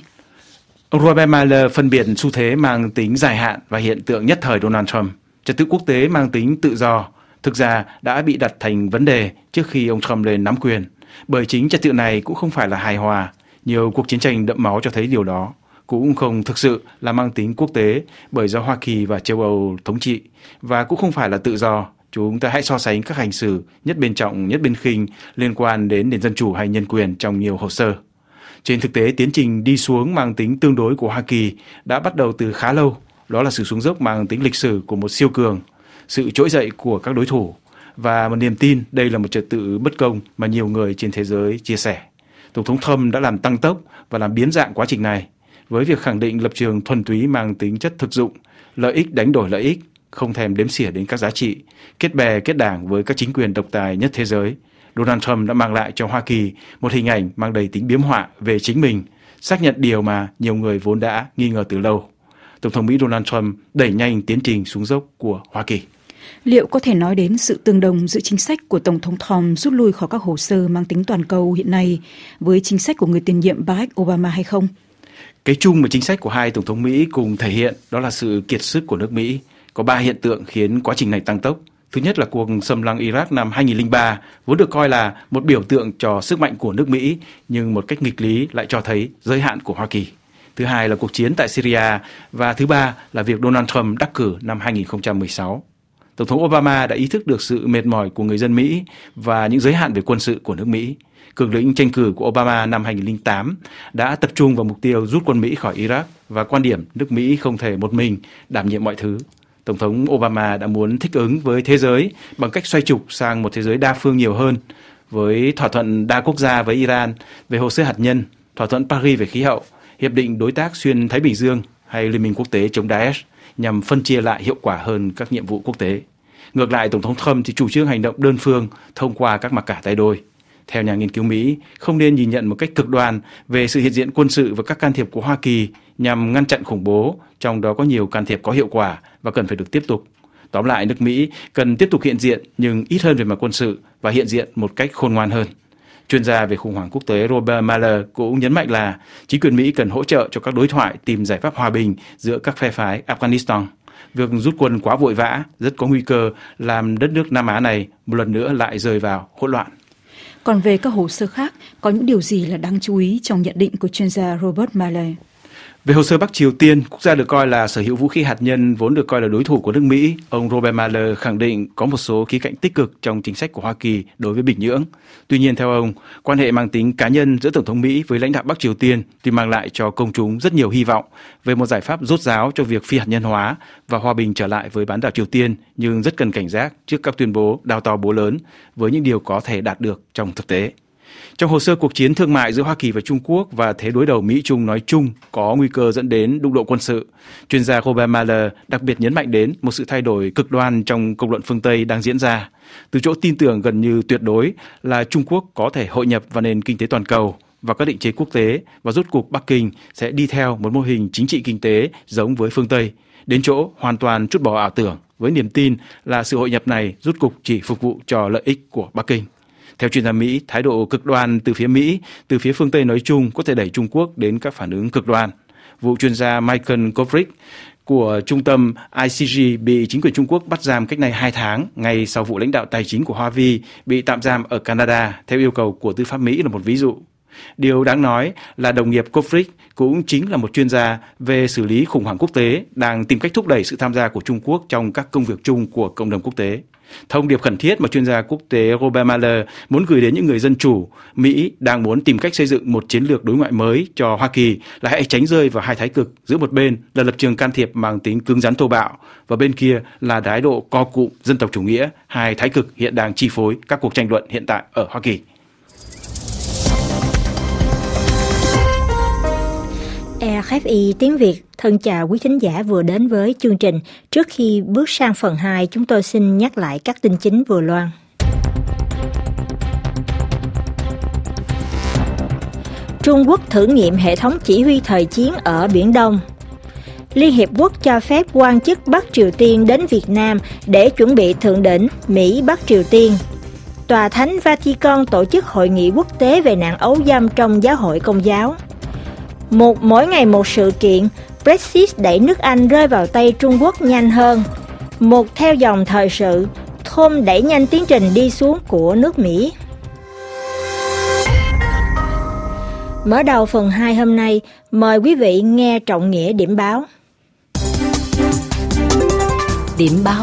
Ông Robert Mueller phân biệt xu thế mang tính dài hạn và hiện tượng nhất thời Donald Trump. Trật tự quốc tế mang tính tự do, thực ra đã bị đặt thành vấn đề trước khi ông Trump lên nắm quyền. Bởi chính trật tự này cũng không phải là hài hòa. Nhiều cuộc chiến tranh đẫm máu cho thấy điều đó. Cũng không thực sự là mang tính quốc tế bởi do Hoa Kỳ và châu Âu thống trị. Và cũng không phải là tự do. Chúng ta hãy so sánh các hành xử nhất bên trọng, nhất bên khinh liên quan đến nền dân chủ hay nhân quyền trong nhiều hồ sơ. Trên thực tế, tiến trình đi xuống mang tính tương đối của Hoa Kỳ đã bắt đầu từ khá lâu. Đó là sự xuống dốc mang tính lịch sử của một siêu cường, sự trỗi dậy của các đối thủ và một niềm tin đây là một trật tự bất công mà nhiều người trên thế giới chia sẻ. Tổng thống Trump đã làm tăng tốc và làm biến dạng quá trình này với việc khẳng định lập trường thuần túy mang tính chất thực dụng, lợi ích đánh đổi lợi ích, không thèm đếm xỉa đến các giá trị, kết bè kết đảng với các chính quyền độc tài nhất thế giới. Donald Trump đã mang lại cho Hoa Kỳ một hình ảnh mang đầy tính biếm họa về chính mình, xác nhận điều mà nhiều người vốn đã nghi ngờ từ lâu. Tổng thống Mỹ Donald Trump đẩy nhanh tiến trình xuống dốc của Hoa Kỳ. Liệu có thể nói đến sự tương đồng giữa chính sách của Tổng thống Trump rút lui khỏi các hồ sơ mang tính toàn cầu hiện nay với chính sách của người tiền nhiệm Barack Obama hay không? Cái chung mà chính sách của hai Tổng thống Mỹ cùng thể hiện đó là sự kiệt sức của nước Mỹ. Có ba hiện tượng khiến quá trình này tăng tốc. Thứ nhất là cuộc xâm lăng Iraq năm hai nghìn không trăm lẻ ba, vốn được coi là một biểu tượng cho sức mạnh của nước Mỹ, nhưng một cách nghịch lý lại cho thấy giới hạn của Hoa Kỳ. Thứ hai là cuộc chiến tại Syria, và thứ ba là việc Donald Trump đắc cử năm hai nghìn không trăm mười sáu. Tổng thống Obama đã ý thức được sự mệt mỏi của người dân Mỹ và những giới hạn về quân sự của nước Mỹ. Cường lĩnh tranh cử của Obama năm hai nghìn không trăm lẻ tám đã tập trung vào mục tiêu rút quân Mỹ khỏi Iraq và quan điểm nước Mỹ không thể một mình đảm nhiệm mọi thứ. Tổng thống Obama đã muốn thích ứng với thế giới bằng cách xoay trục sang một thế giới đa phương nhiều hơn, với thỏa thuận đa quốc gia với Iran về hồ sơ hạt nhân, thỏa thuận Paris về khí hậu, hiệp định đối tác xuyên Thái Bình Dương hay Liên minh quốc tế chống Daesh nhằm phân chia lại hiệu quả hơn các nhiệm vụ quốc tế. Ngược lại, Tổng thống Trump thì chủ trương hành động đơn phương thông qua các mặc cả tay đôi. Theo nhà nghiên cứu Mỹ, không nên nhìn nhận một cách cực đoan về sự hiện diện quân sự và các can thiệp của Hoa Kỳ nhằm ngăn chặn khủng bố, trong đó có nhiều can thiệp có hiệu quả và cần phải được tiếp tục. Tóm lại, nước Mỹ cần tiếp tục hiện diện nhưng ít hơn về mặt quân sự và hiện diện một cách khôn ngoan hơn. Chuyên gia về khủng hoảng quốc tế Robert Mueller cũng nhấn mạnh là chính quyền Mỹ cần hỗ trợ cho các đối thoại tìm giải pháp hòa bình giữa các phe phái Afghanistan. Việc rút quân quá vội vã rất có nguy cơ làm đất nước Nam Á này một lần nữa lại rơi vào hỗn loạn. Còn về các hồ sơ khác, có những điều gì là đáng chú ý trong nhận định của chuyên gia Robert Mueller? Về hồ sơ Bắc Triều Tiên, quốc gia được coi là sở hữu vũ khí hạt nhân vốn được coi là đối thủ của nước Mỹ, ông Robert Mueller khẳng định có một số khía cạnh tích cực trong chính sách của Hoa Kỳ đối với Bình Nhưỡng. Tuy nhiên, theo ông, quan hệ mang tính cá nhân giữa Tổng thống Mỹ với lãnh đạo Bắc Triều Tiên thì mang lại cho công chúng rất nhiều hy vọng về một giải pháp rốt ráo cho việc phi hạt nhân hóa và hòa bình trở lại với bán đảo Triều Tiên, nhưng rất cần cảnh giác trước các tuyên bố đao to búa lớn với những điều có thể đạt được trong thực tế. Trong hồ sơ cuộc chiến thương mại giữa Hoa Kỳ và Trung Quốc và thế đối đầu Mỹ-Trung nói chung có nguy cơ dẫn đến đụng độ quân sự, chuyên gia Robert Mueller đặc biệt nhấn mạnh đến một sự thay đổi cực đoan trong công luận phương Tây đang diễn ra, từ chỗ tin tưởng gần như tuyệt đối là Trung Quốc có thể hội nhập vào nền kinh tế toàn cầu và các định chế quốc tế, và rốt cuộc Bắc Kinh sẽ đi theo một mô hình chính trị kinh tế giống với phương Tây, đến chỗ hoàn toàn trút bỏ ảo tưởng với niềm tin là sự hội nhập này rốt cuộc chỉ phục vụ cho lợi ích của Bắc Kinh. Theo chuyên gia Mỹ, thái độ cực đoan từ phía Mỹ, từ phía phương Tây nói chung có thể đẩy Trung Quốc đến các phản ứng cực đoan. Vụ chuyên gia Michael Kovrig của trung tâm I C G bị chính quyền Trung Quốc bắt giam cách nay hai tháng, ngay sau vụ lãnh đạo tài chính của Hoa Vi bị tạm giam ở Canada theo yêu cầu của tư pháp Mỹ là một ví dụ. Điều đáng nói là đồng nghiệp Kovrig cũng chính là một chuyên gia về xử lý khủng hoảng quốc tế, đang tìm cách thúc đẩy sự tham gia của Trung Quốc trong các công việc chung của cộng đồng quốc tế. Thông điệp khẩn thiết mà chuyên gia quốc tế Robert Mueller muốn gửi đến những người dân chủ Mỹ đang muốn tìm cách xây dựng một chiến lược đối ngoại mới cho Hoa Kỳ là hãy tránh rơi vào hai thái cực, giữa một bên là lập trường can thiệp mang tính cứng rắn thô bạo và bên kia là thái độ co cụm dân tộc chủ nghĩa. Hai thái cực hiện đang chi phối các cuộc tranh luận hiện tại ở Hoa Kỳ. rờ ép i tiếng Việt thân chào quý thính giả vừa đến với chương trình. Trước khi bước sang phần hai, chúng tôi xin nhắc lại các tin chính vừa loan. Trung Quốc thử nghiệm hệ thống chỉ huy thời chiến ở Biển Đông. Liên Hiệp Quốc cho phép quan chức Bắc Triều Tiên đến Việt Nam để chuẩn bị thượng đỉnh Mỹ-Bắc Triều Tiên. Tòa Thánh Vatican tổ chức hội nghị quốc tế về nạn ấu dâm trong giáo hội Công giáo. Một mỗi ngày một sự kiện, Brexit đẩy nước Anh rơi vào tay Trung Quốc nhanh hơn. Một theo dòng thời sự, Trump đẩy nhanh tiến trình đi xuống của nước Mỹ. Mở đầu phần hai hôm nay, mời quý vị nghe trọng nghĩa điểm báo. Điểm báo.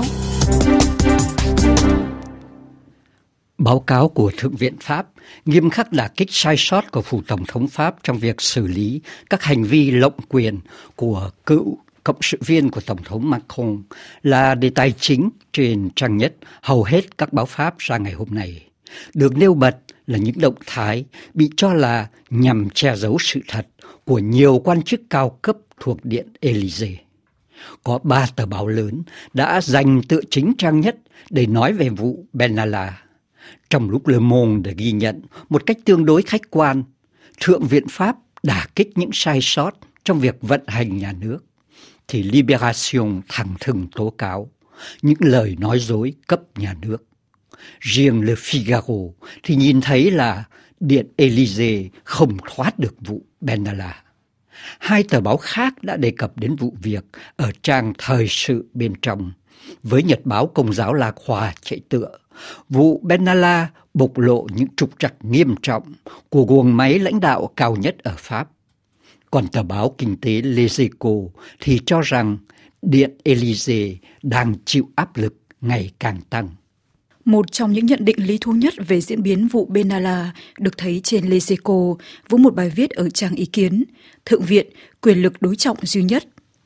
Báo cáo của Thượng viện Pháp nghiêm khắc đả kích sai sót của phủ Tổng thống Pháp trong việc xử lý các hành vi lộng quyền của cựu cộng sự viên của Tổng thống Macron là đề tài chính trên trang nhất hầu hết các báo Pháp ra ngày hôm nay. Được nêu bật là những động thái bị cho là nhằm che giấu sự thật của nhiều quan chức cao cấp thuộc Điện Élysée. Có ba tờ báo lớn đã dành tựa chính trang nhất để nói về vụ Benalla. Trong lúc Le Monde ghi nhận một cách tương đối khách quan, Thượng viện Pháp đả kích những sai sót trong việc vận hành nhà nước, thì Libération thẳng thừng tố cáo những lời nói dối cấp nhà nước. Riêng Le Figaro thì nhìn thấy là Điện Élysée không thoát được vụ Benalla. Hai tờ báo khác đã đề cập đến vụ việc ở trang thời sự bên trong, với nhật báo Công giáo La Croix chạy tựa. Vụ Benalla bộc lộ những trục trặc nghiêm trọng của guồng máy lãnh đạo cao nhất ở Pháp. Còn tờ báo kinh tế Les Echos thì cho rằng Điện Élysée đang chịu áp lực ngày càng tăng. Một trong những nhận định lý thú nhất về diễn biến vụ Benalla được thấy trên Les Echos với một bài viết ở trang ý kiến, Thượng viện, quyền lực đối trọng duy nhất.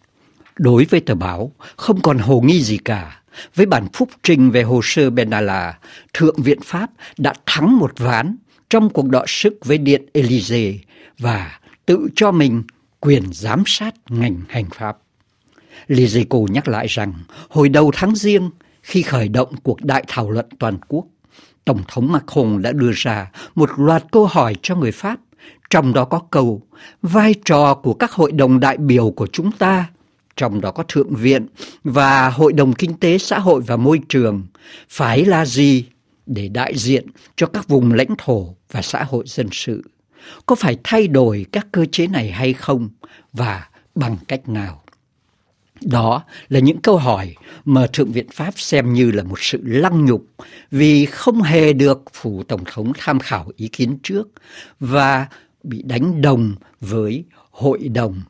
Đối với tờ báo, không còn hồ nghi gì cả. Với bản phúc trình về hồ sơ Benalla, Thượng viện Pháp đã thắng một ván trong cuộc đọ sức với Điện Élysée và tự cho mình quyền giám sát ngành hành pháp. Les Echos nhắc lại rằng, hồi đầu tháng Giêng, khi khởi động cuộc đại thảo luận toàn quốc, Tổng thống Macron đã đưa ra một loạt câu hỏi cho người Pháp, trong đó có câu vai trò của các hội đồng đại biểu của chúng ta, trong đó có Thượng viện và Hội đồng Kinh tế Xã hội và Môi trường, phải là gì để đại diện cho các vùng lãnh thổ và xã hội dân sự? Có phải thay đổi các cơ chế này hay không và bằng cách nào? Đó là những câu hỏi mà Thượng viện Pháp xem như là một sự lăng nhục vì không hề được phủ Tổng thống tham khảo ý kiến trước và bị đánh đồng với Hội đồng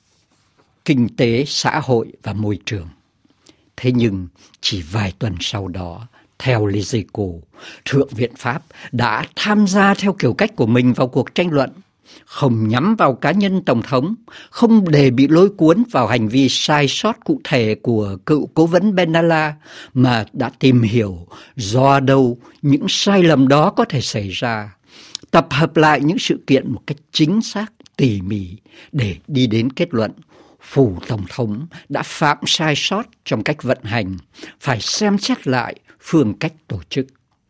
Kinh tế, Xã hội và Môi trường. Thế nhưng chỉ vài tuần sau đó, theo Les Echos, Thượng viện Pháp đã tham gia theo kiểu cách của mình vào cuộc tranh luận, không nhắm vào cá nhân Tổng thống, không để bị lôi cuốn vào hành vi sai sót cụ thể của cựu cố vấn Benalla, mà đã tìm hiểu do đâu những sai lầm đó có thể xảy ra, tập hợp lại những sự kiện một cách chính xác, tỉ mỉ để đi đến kết luận phủ Tổng thống đã phạm sai sót trong cách vận hành, phải xem xét lại phương cách tổ chức.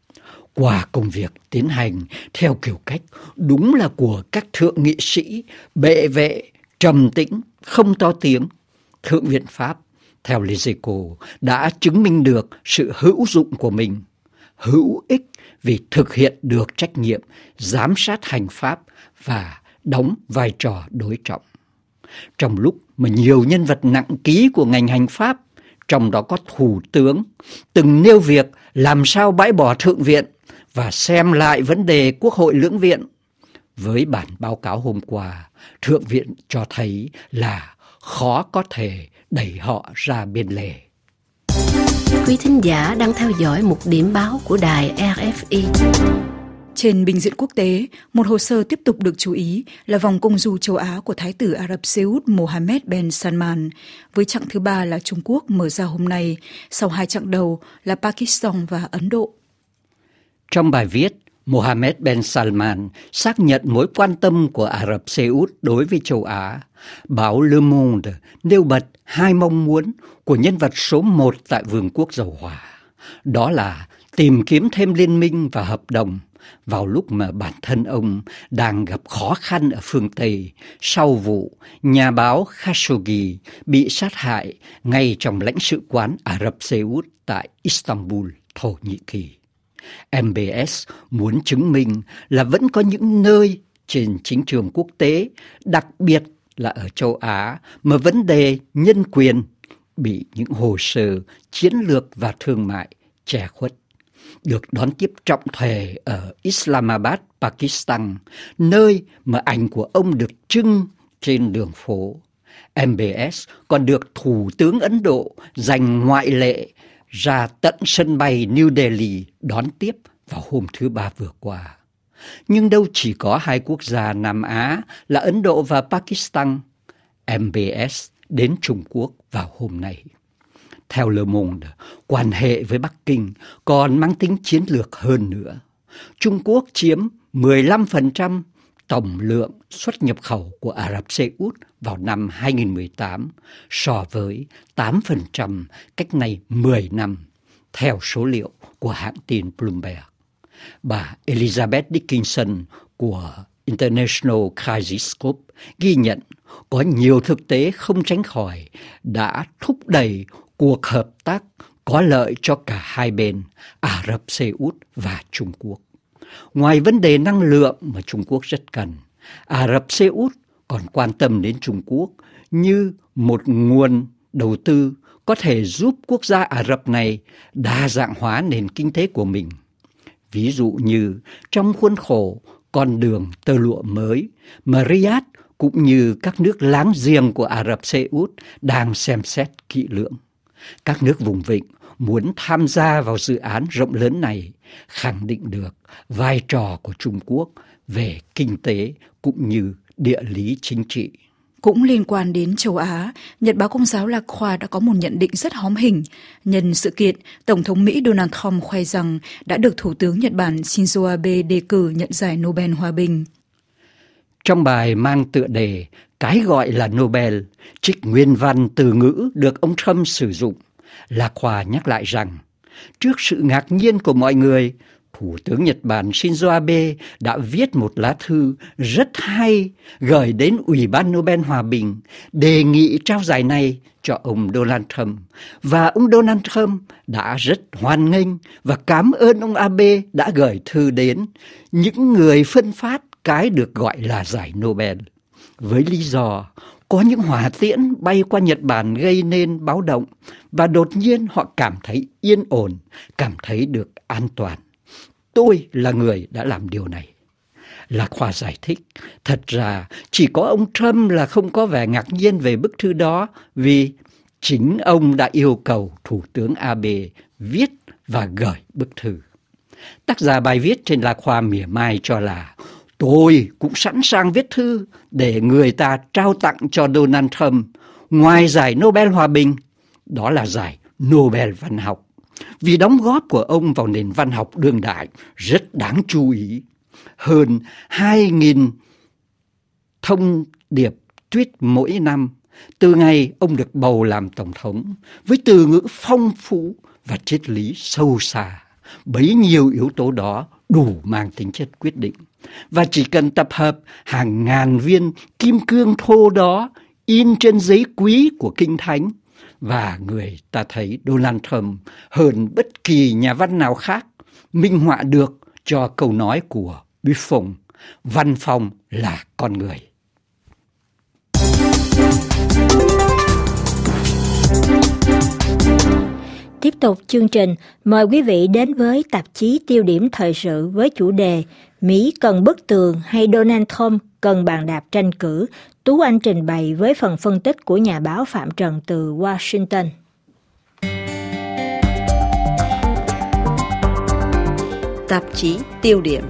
Qua công việc tiến hành theo kiểu cách đúng là của các thượng nghị sĩ, bệ vệ, trầm tĩnh, không to tiếng, Thượng viện Pháp, theo Les Echos, đã chứng minh được sự hữu dụng của mình, hữu ích vì thực hiện được trách nhiệm giám sát hành pháp và đóng vai trò đối trọng. Trong lúc mà nhiều nhân vật nặng ký của ngành hành pháp, trong đó có thủ tướng, từng nêu việc làm sao bãi bỏ Thượng viện và xem lại vấn đề Quốc hội lưỡng viện. Với bản báo cáo hôm qua, Thượng viện cho thấy là khó có thể đẩy họ ra bên lề. Quý thính giả đang theo dõi một điểm báo của đài rờ ép i. Trên bình diện quốc tế, một hồ sơ tiếp tục được chú ý là vòng công du châu Á của Thái tử Ả Rập Xê Út Mohammed bin Salman, với chặng thứ ba là Trung Quốc mở ra hôm nay, sau hai chặng đầu là Pakistan và Ấn Độ. Trong bài viết, Mohammed bin Salman xác nhận mối quan tâm của Ả Rập Xê Út đối với châu Á. Báo Le Monde nêu bật hai mong muốn của nhân vật số một tại Vương quốc Dầu Hỏa. Đó là tìm kiếm thêm liên minh và hợp đồng vào lúc mà bản thân ông đang gặp khó khăn ở phương Tây sau vụ nhà báo Khashoggi bị sát hại ngay trong lãnh sự quán Ả Rập Xê Út tại Istanbul, Thổ Nhĩ Kỳ. em bê ét muốn chứng minh là vẫn có những nơi trên chính trường quốc tế, đặc biệt là ở châu Á, mà vấn đề nhân quyền bị những hồ sơ chiến lược và thương mại che khuất. Được đón tiếp trọng thể ở Islamabad, Pakistan, nơi mà ảnh của ông được trưng trên đường phố. em bê ét còn được Thủ tướng Ấn Độ dành ngoại lệ ra tận sân bay New Delhi đón tiếp vào hôm thứ Ba vừa qua. Nhưng đâu chỉ có hai quốc gia Nam Á là Ấn Độ và Pakistan, em bê ét đến Trung Quốc vào hôm nay. Theo Le Monde, quan hệ với Bắc Kinh còn mang tính chiến lược hơn nữa. Trung Quốc chiếm mười lăm phần trăm tổng lượng xuất nhập khẩu của Ả Rập Xê Út vào năm hai nghìn không trăm mười tám so với tám phần trăm cách nay mười năm, theo số liệu của hãng tin Bloomberg. Bà Elizabeth Dickinson của International Crisis Group ghi nhận có nhiều thực tế không tránh khỏi đã thúc đẩy cuộc hợp tác có lợi cho cả hai bên, Ả Rập Xê Út và Trung Quốc. Ngoài vấn đề năng lượng mà Trung Quốc rất cần, Ả Rập Xê Út còn quan tâm đến Trung Quốc như một nguồn đầu tư có thể giúp quốc gia Ả Rập này đa dạng hóa nền kinh tế của mình. Ví dụ như trong khuôn khổ con đường tơ lụa mới mà Riyadh cũng như các nước láng giềng của Ả Rập Xê Út đang xem xét kỹ lưỡng. Các nước vùng vịnh muốn tham gia vào dự án rộng lớn này, khẳng định được vai trò của Trung Quốc về kinh tế cũng như địa lý chính trị. Cũng liên quan đến châu Á, Nhật báo Công giáo Lạc Khoa đã có một nhận định rất hóm hình. Nhân sự kiện, Tổng thống Mỹ Donald Trump khoe rằng đã được Thủ tướng Nhật Bản Shinzo Abe đề cử nhận giải Nobel Hòa bình. Trong bài mang tựa đề Cái gọi là Nobel, trích nguyên văn từ ngữ được ông Trump sử dụng, Lạc Khoa nhắc lại rằng, trước sự ngạc nhiên của mọi người, Thủ tướng Nhật Bản Shinzo Abe đã viết một lá thư rất hay gửi đến Ủy ban Nobel Hòa bình đề nghị trao giải này cho ông Donald Trump. Và ông Donald Trump đã rất hoan nghênh và cảm ơn ông Abe đã gửi thư đến những người phân phát cái được gọi là giải Nobel. Với lý do có những hỏa tiễn bay qua Nhật Bản gây nên báo động và đột nhiên họ cảm thấy yên ổn, cảm thấy được an toàn. Tôi là người đã làm điều này. Lạc Khoa giải thích, thật ra chỉ có ông Trump là không có vẻ ngạc nhiên về bức thư đó vì chính ông đã yêu cầu Thủ tướng Abe viết và gửi bức thư. Tác giả bài viết trên Lạc Khoa mỉa mai cho là tôi cũng sẵn sàng viết thư để người ta trao tặng cho Donald Trump ngoài giải Nobel Hòa bình, đó là giải Nobel Văn học. Vì đóng góp của ông vào nền văn học đương đại rất đáng chú ý. Hơn hai nghìn thông điệp tweet mỗi năm từ ngày ông được bầu làm tổng thống với từ ngữ phong phú và triết lý sâu xa. Bấy nhiêu yếu tố đó đủ mang tính chất quyết định. Và chỉ cần tập hợp hàng ngàn viên kim cương thô đó in trên giấy quý của Kinh Thánh, và người ta thấy Donald Trump hơn bất kỳ nhà văn nào khác minh họa được cho câu nói của Buffon, văn phong là con người. Tiếp tục chương trình, mời quý vị đến với tạp chí Tiêu điểm thời sự với chủ đề Mỹ cần bức tường hay Donald Trump cần bàn đạp tranh cử. Tú Anh trình bày với phần phân tích của nhà báo Phạm Trần từ Washington. Tạp chí Tiêu điểm.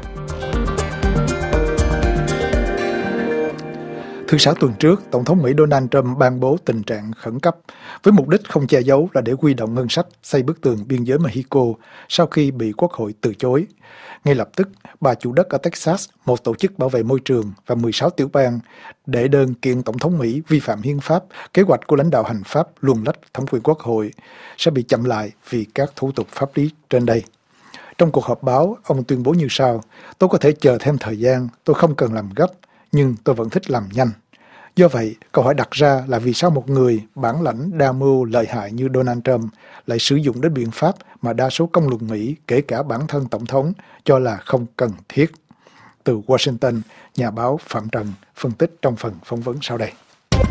Thứ Sáu tuần trước, Tổng thống Mỹ Donald Trump ban bố tình trạng khẩn cấp với mục đích không che giấu là để huy động ngân sách xây bức tường biên giới Mexico sau khi bị Quốc hội từ chối. Ngay lập tức, bà chủ đất ở Texas, một tổ chức bảo vệ môi trường và mười sáu tiểu bang đệ đơn kiện Tổng thống Mỹ vi phạm hiến pháp, kế hoạch của lãnh đạo hành pháp luồn lách thẩm quyền Quốc hội sẽ bị chậm lại vì các thủ tục pháp lý trên đây. Trong cuộc họp báo, ông tuyên bố như sau: tôi có thể chờ thêm thời gian, tôi không cần làm gấp, nhưng tôi vẫn thích làm nhanh. Do vậy, câu hỏi đặt ra là vì sao một người bản lãnh đa mưu lợi hại như Donald Trump lại sử dụng đến biện pháp mà đa số công luận Mỹ, kể cả bản thân Tổng thống, cho là không cần thiết. Từ Washington, nhà báo Phạm Trần phân tích trong phần phỏng vấn sau đây.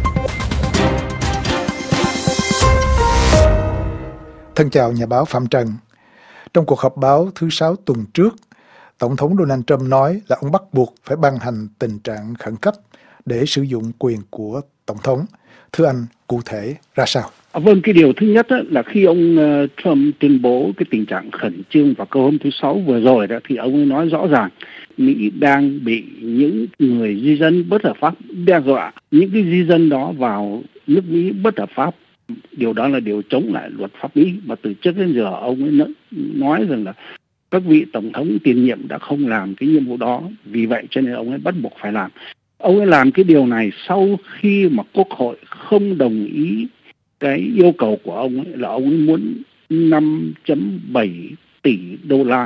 Thân chào nhà báo Phạm Trần. Trong cuộc họp báo thứ Sáu tuần trước, Tổng thống Donald Trump nói là ông bắt buộc phải ban hành tình trạng khẩn cấp để sử dụng quyền của Tổng thống. Thưa anh, cụ thể ra sao? À, vâng, cái điều thứ nhất á, là khi ông uh, Trump tuyên bố cái tình trạng khẩn trương vào câu hôm thứ Sáu vừa rồi đó, thì ông ấy nói rõ ràng Mỹ đang bị những người di dân bất hợp pháp đe dọa. Những cái di dân đó vào nước Mỹ bất hợp pháp. Điều đó là điều chống lại luật pháp Mỹ. Mà từ trước đến giờ ông ấy nói rằng là các vị Tổng thống tiền nhiệm đã không làm cái nhiệm vụ đó. Vì vậy cho nên ông ấy bắt buộc phải làm. Ông ấy làm cái điều này sau khi mà Quốc hội không đồng ý cái yêu cầu của ông ấy, là ông ấy muốn năm phẩy bảy tỷ đô la.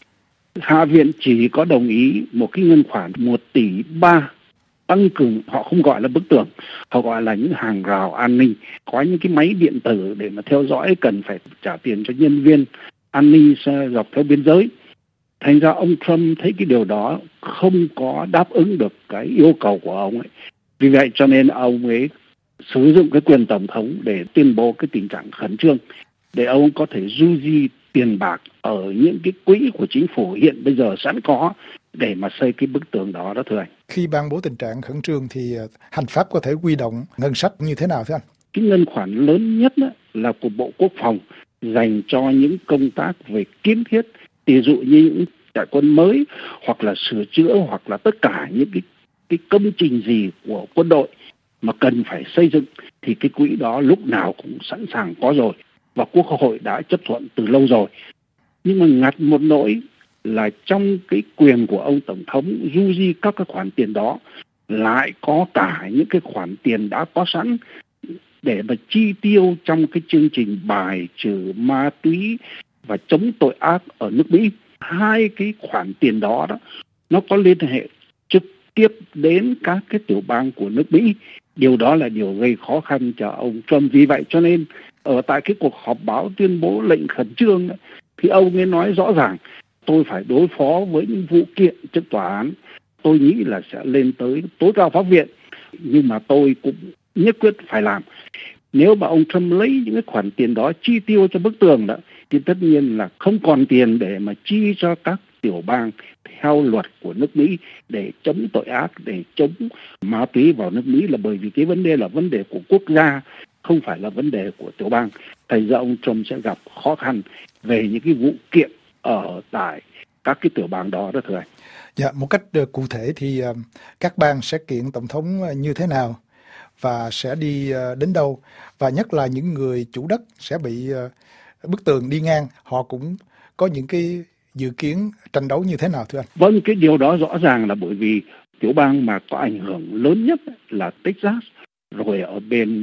Hạ viện chỉ có đồng ý một cái ngân khoản một tỷ ba tăng cường, họ không gọi là bức tường, họ gọi là những hàng rào an ninh, có những cái máy điện tử để mà theo dõi, cần phải trả tiền cho nhân viên an ninh dọc theo biên giới. Thành ra ông Trump thấy cái điều đó không có đáp ứng được cái yêu cầu của ông ấy. Vì vậy cho nên ông ấy sử dụng cái quyền Tổng thống để tuyên bố cái tình trạng khẩn trương, để ông có thể du di tiền bạc ở những cái quỹ của chính phủ hiện bây giờ sẵn có để mà xây cái bức tường đó đó thưa anh. Khi ban bố tình trạng khẩn trương thì hành pháp có thể huy động ngân sách như thế nào thưa anh? Cái ngân khoản lớn nhất là của Bộ Quốc phòng dành cho những công tác về kiến thiết, ví dụ như những trại quân mới hoặc là sửa chữa hoặc là tất cả những cái, cái công trình gì của quân đội mà cần phải xây dựng, thì cái quỹ đó lúc nào cũng sẵn sàng có rồi và Quốc hội đã chấp thuận từ lâu rồi. Nhưng mà ngặt một nỗi là trong cái quyền của ông Tổng thống du di các cái khoản tiền đó lại có cả những cái khoản tiền đã có sẵn để mà chi tiêu trong cái chương trình bài trừ ma túy và chống tội ác ở nước Mỹ. Hai cái khoản tiền đó đó nó có liên hệ trực tiếp đến các cái tiểu bang của nước Mỹ. Điều đó là điều gây khó khăn cho ông Trump. Vì vậy cho nên ở tại cái cuộc họp báo tuyên bố lệnh khẩn trương thì ông ấy nói rõ ràng tôi phải đối phó với những vụ kiện trước tòa án. Tôi nghĩ là sẽ lên tới tối cao pháp viện, nhưng mà tôi cũng nhất quyết phải làm. Nếu mà ông Trump lấy những cái khoản tiền đó chi tiêu cho bức tường đó, thì tất nhiên là không còn tiền để mà chi cho các tiểu bang theo luật của nước Mỹ để chống tội ác, để chống ma túy vào nước Mỹ, là bởi vì cái vấn đề là vấn đề của quốc gia, không phải là vấn đề của tiểu bang. Thành ra ông Trump sẽ gặp khó khăn về những cái vụ kiện ở tại các cái tiểu bang đó đó thưa anh. Dạ, một cách cụ thể thì các bang sẽ kiện Tổng thống như thế nào và sẽ đi đến đâu, và nhất là những người chủ đất sẽ bị bức tường đi ngang, họ cũng có những cái dự kiến tranh đấu như thế nào thưa anh? Vâng, cái điều đó rõ ràng là bởi vì tiểu bang mà có ảnh hưởng lớn nhất là Texas, rồi ở bên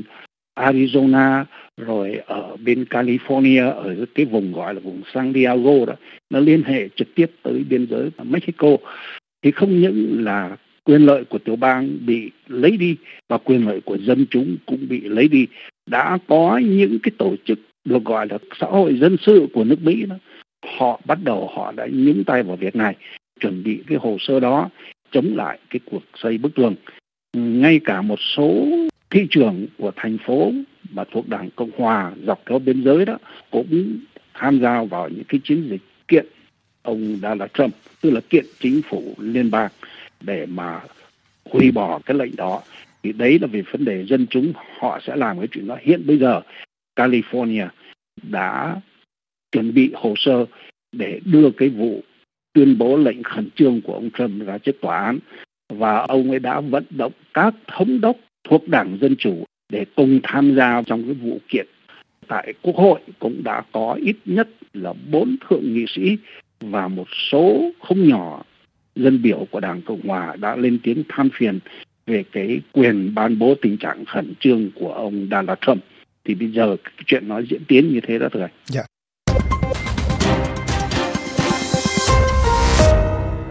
Arizona, rồi ở bên California, ở cái vùng gọi là vùng San Diego đó, nó liên hệ trực tiếp tới biên giới Mexico. Thì không những là quyền lợi của tiểu bang bị lấy đi và quyền lợi của dân chúng cũng bị lấy đi. Đã có những cái tổ chức được gọi là xã hội dân sự của nước Mỹ đó, họ bắt đầu họ đã nhúng tay vào việc này, chuẩn bị cái hồ sơ đó chống lại cái cuộc xây bức tường. Ngay cả một số thị trưởng của thành phố mà thuộc Đảng Cộng Hòa dọc theo biên giới đó cũng tham gia vào những cái chiến dịch kiện ông Donald Trump, tức là kiện chính phủ liên bang để mà hủy bỏ cái lệnh đó. Thì đấy là về vấn đề dân chúng, họ sẽ làm cái chuyện đó. Hiện bây giờ California đã chuẩn bị hồ sơ để đưa cái vụ tuyên bố lệnh khẩn trương của ông Trump ra trước tòa án, và ông ấy đã vận động các thống đốc thuộc Đảng Dân Chủ để cùng tham gia trong cái vụ kiện. Tại Quốc hội cũng đã có ít nhất là bốn thượng nghị sĩ và một số không nhỏ dân biểu của Đảng Cộng Hòa đã lên tiếng than phiền về cái quyền ban bố tình trạng khẩn trương của ông Donald Trump. Thì bây giờ cái chuyện nó diễn tiến như thế đó thôi. Dạ.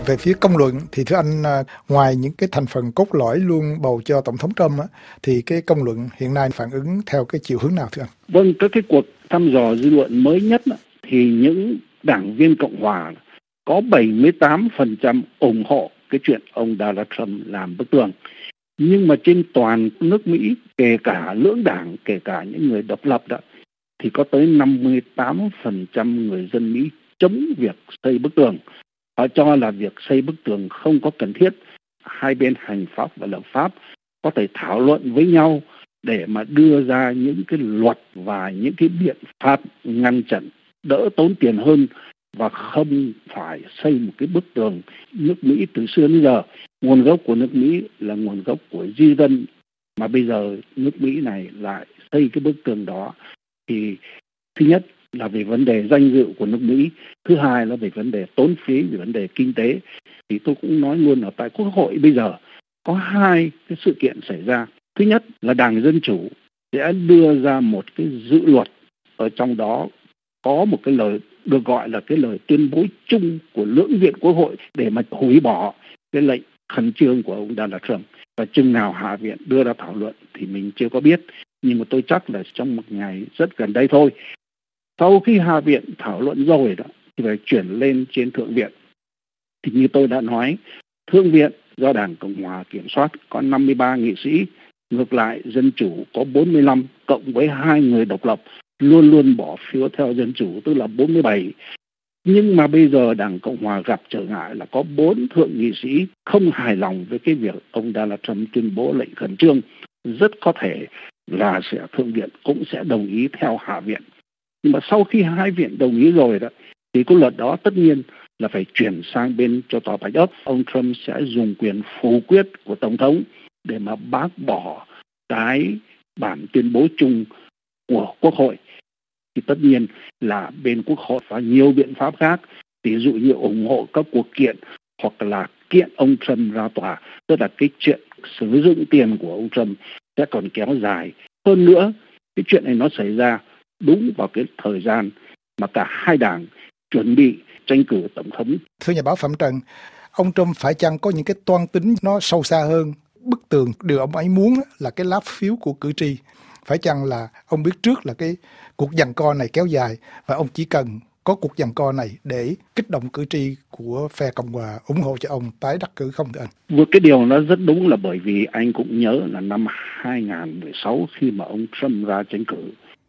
Về phía công luận thì thưa anh, ngoài những cái thành phần cốt lõi luôn bầu cho Tổng thống Trump á, thì cái công luận hiện nay phản ứng theo cái chiều hướng nào thưa anh? Vâng, các cái cuộc thăm dò dư luận mới nhất á, thì những đảng viên Cộng hòa có bảy mươi tám phần trăm ủng hộ cái chuyện ông Donald Trump làm bức tường. Nhưng mà trên toàn nước Mỹ, kể cả lưỡng đảng, kể cả những người độc lập đó, thì có tới năm mươi tám phần trăm người dân Mỹ chống việc xây bức tường. Họ cho là việc xây bức tường không có cần thiết. Hai bên hành pháp và lập pháp có thể thảo luận với nhau để mà đưa ra những cái luật và những cái biện pháp ngăn chặn đỡ tốn tiền hơn, và không phải xây một cái bức tường. Nước Mỹ từ xưa đến giờ, nguồn gốc của nước Mỹ là nguồn gốc của di dân, mà bây giờ nước Mỹ này lại xây cái bức tường đó. Thì thứ nhất là về vấn đề danh dự của nước Mỹ, thứ hai là về vấn đề tốn phí, về vấn đề kinh tế. Thì tôi cũng nói luôn ở tại Quốc hội bây giờ có hai cái sự kiện xảy ra. Thứ nhất là Đảng Dân Chủ sẽ đưa ra một cái dự luật, ở trong đó có một cái lời được gọi là cái lời tuyên bố chung của lưỡng viện Quốc hội để mà hủy bỏ cái lệnh khẩn trương của ông Donald Trump. Và chừng nào Hạ viện đưa ra thảo luận thì mình chưa có biết, nhưng mà tôi chắc là trong một ngày rất gần đây thôi. Sau khi Hạ viện thảo luận rồi đó thì phải chuyển lên trên Thượng viện. Thì như tôi đã nói, Thượng viện do Đảng Cộng hòa kiểm soát có năm mươi ba nghị sĩ, ngược lại Dân Chủ có bốn mươi lăm, cộng với hai người độc lập luôn luôn bỏ phiếu theo Dân Chủ, tức là bốn mươi bảy. Nhưng mà bây giờ Đảng Cộng hòa gặp trở ngại là có bốn thượng nghị sĩ không hài lòng với cái việc ông Donald Trump tuyên bố lệnh khẩn trương. Rất có thể là sẽ Thượng viện cũng sẽ đồng ý theo Hạ viện. Nhưng mà sau khi hai viện đồng ý rồi đó, thì cái luật đó tất nhiên là phải chuyển sang bên cho Tòa Bạch Ốc. Ông Trump sẽ dùng quyền phủ quyết của Tổng thống để mà bác bỏ cái bản tuyên bố chung của Quốc hội. Thì tất nhiên là bên Quốc hội và nhiều biện pháp khác, ví dụ như ủng hộ các cuộc kiện hoặc là kiện ông Trump ra tòa. Tức là cái chuyện sử dụng tiền của ông Trump sẽ còn kéo dài. Hơn nữa, cái chuyện này nó xảy ra đúng vào cái thời gian mà cả hai đảng chuẩn bị tranh cử tổng thống. Thưa nhà báo Phạm Trần, ông Trump phải chăng có những cái toan tính nó sâu xa hơn? Bức tường, điều ông ấy muốn là cái lá phiếu của cử tri. Phải chăng là ông biết trước là cái cuộc giằng co này kéo dài và ông chỉ cần có cuộc giằng co này để kích động cử tri của phe Cộng hòa ủng hộ cho ông tái đắc cử không thưa anh? Vừa cái điều nó rất đúng là bởi vì anh cũng nhớ là năm hai nghìn không trăm mười sáu khi mà ông Trump ra tranh cử,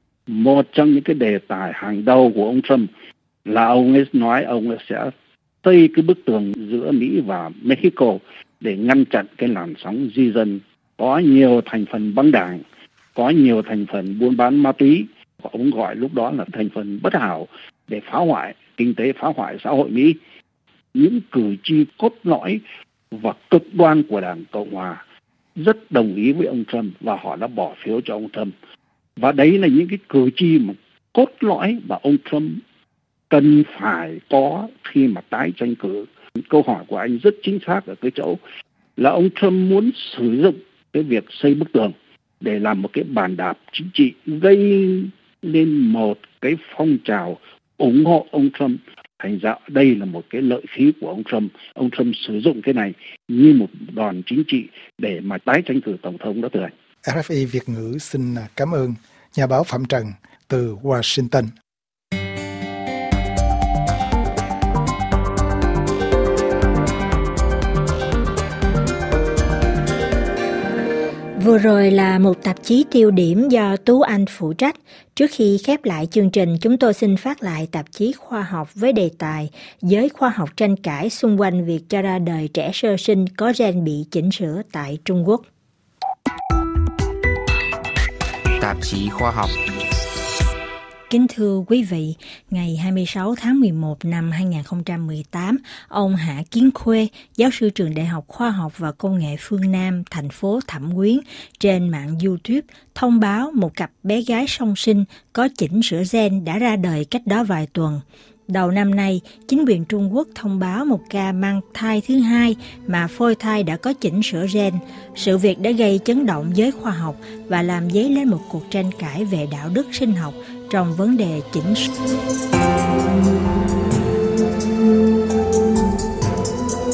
một trong những cái đề tài hàng đầu của ông Trump là ông ấy nói ông ấy sẽ xây cái bức tường giữa Mỹ và Mexico để ngăn chặn cái làn sóng di dân có nhiều thành phần băng đảng, có nhiều thành phần buôn bán ma túy, ông gọi lúc đó là thành phần bất hảo để phá hoại kinh tế, phá hoại xã hội Mỹ. Những cử tri cốt lõi và cực đoan của Đảng Cộng hòa rất đồng ý với ông Trump và họ đã bỏ phiếu cho ông Trump. Và đấy là những cái cử tri mà cốt lõi mà ông Trump cần phải có khi mà tái tranh cử. Câu hỏi của anh rất chính xác ở cái chỗ là ông Trump muốn sử dụng cái việc xây bức tường để làm một cái bàn đạp chính trị, gây lên một cái phong trào ủng hộ ông Trump. Thành ra đây là một cái lợi khí của ông Trump. Ông Trump sử dụng cái này như một đòn chính trị để mà tái tranh cử tổng thống đó thưa anh. rờ ép i Việt ngữ xin cảm ơn nhà báo Phạm Trần từ Washington. Vừa rồi là một tạp chí tiêu điểm do Tú Anh phụ trách. Trước khi khép lại chương trình, chúng tôi xin phát lại tạp chí khoa học với đề tài Giới khoa học tranh cãi xung quanh việc cho ra đời trẻ sơ sinh có gen bị chỉnh sửa tại Trung Quốc. Tạp chí khoa học. Kính thưa quý vị, ngày hai mươi sáu tháng mười một năm hai nghìn không trăm mười tám, ông Hạ Kiến Khuê, giáo sư trường Đại học Khoa học và Công nghệ Phương Nam, thành phố Thẩm Quyến, trên mạng YouTube thông báo một cặp bé gái song sinh có chỉnh sửa gen đã ra đời cách đó vài tuần. Đầu năm nay, chính quyền Trung Quốc thông báo một ca mang thai thứ hai mà phôi thai đã có chỉnh sửa gen. Sự việc đã gây chấn động giới khoa học và làm dấy lên một cuộc tranh cãi về đạo đức sinh học trong vấn đề chỉnh sửa.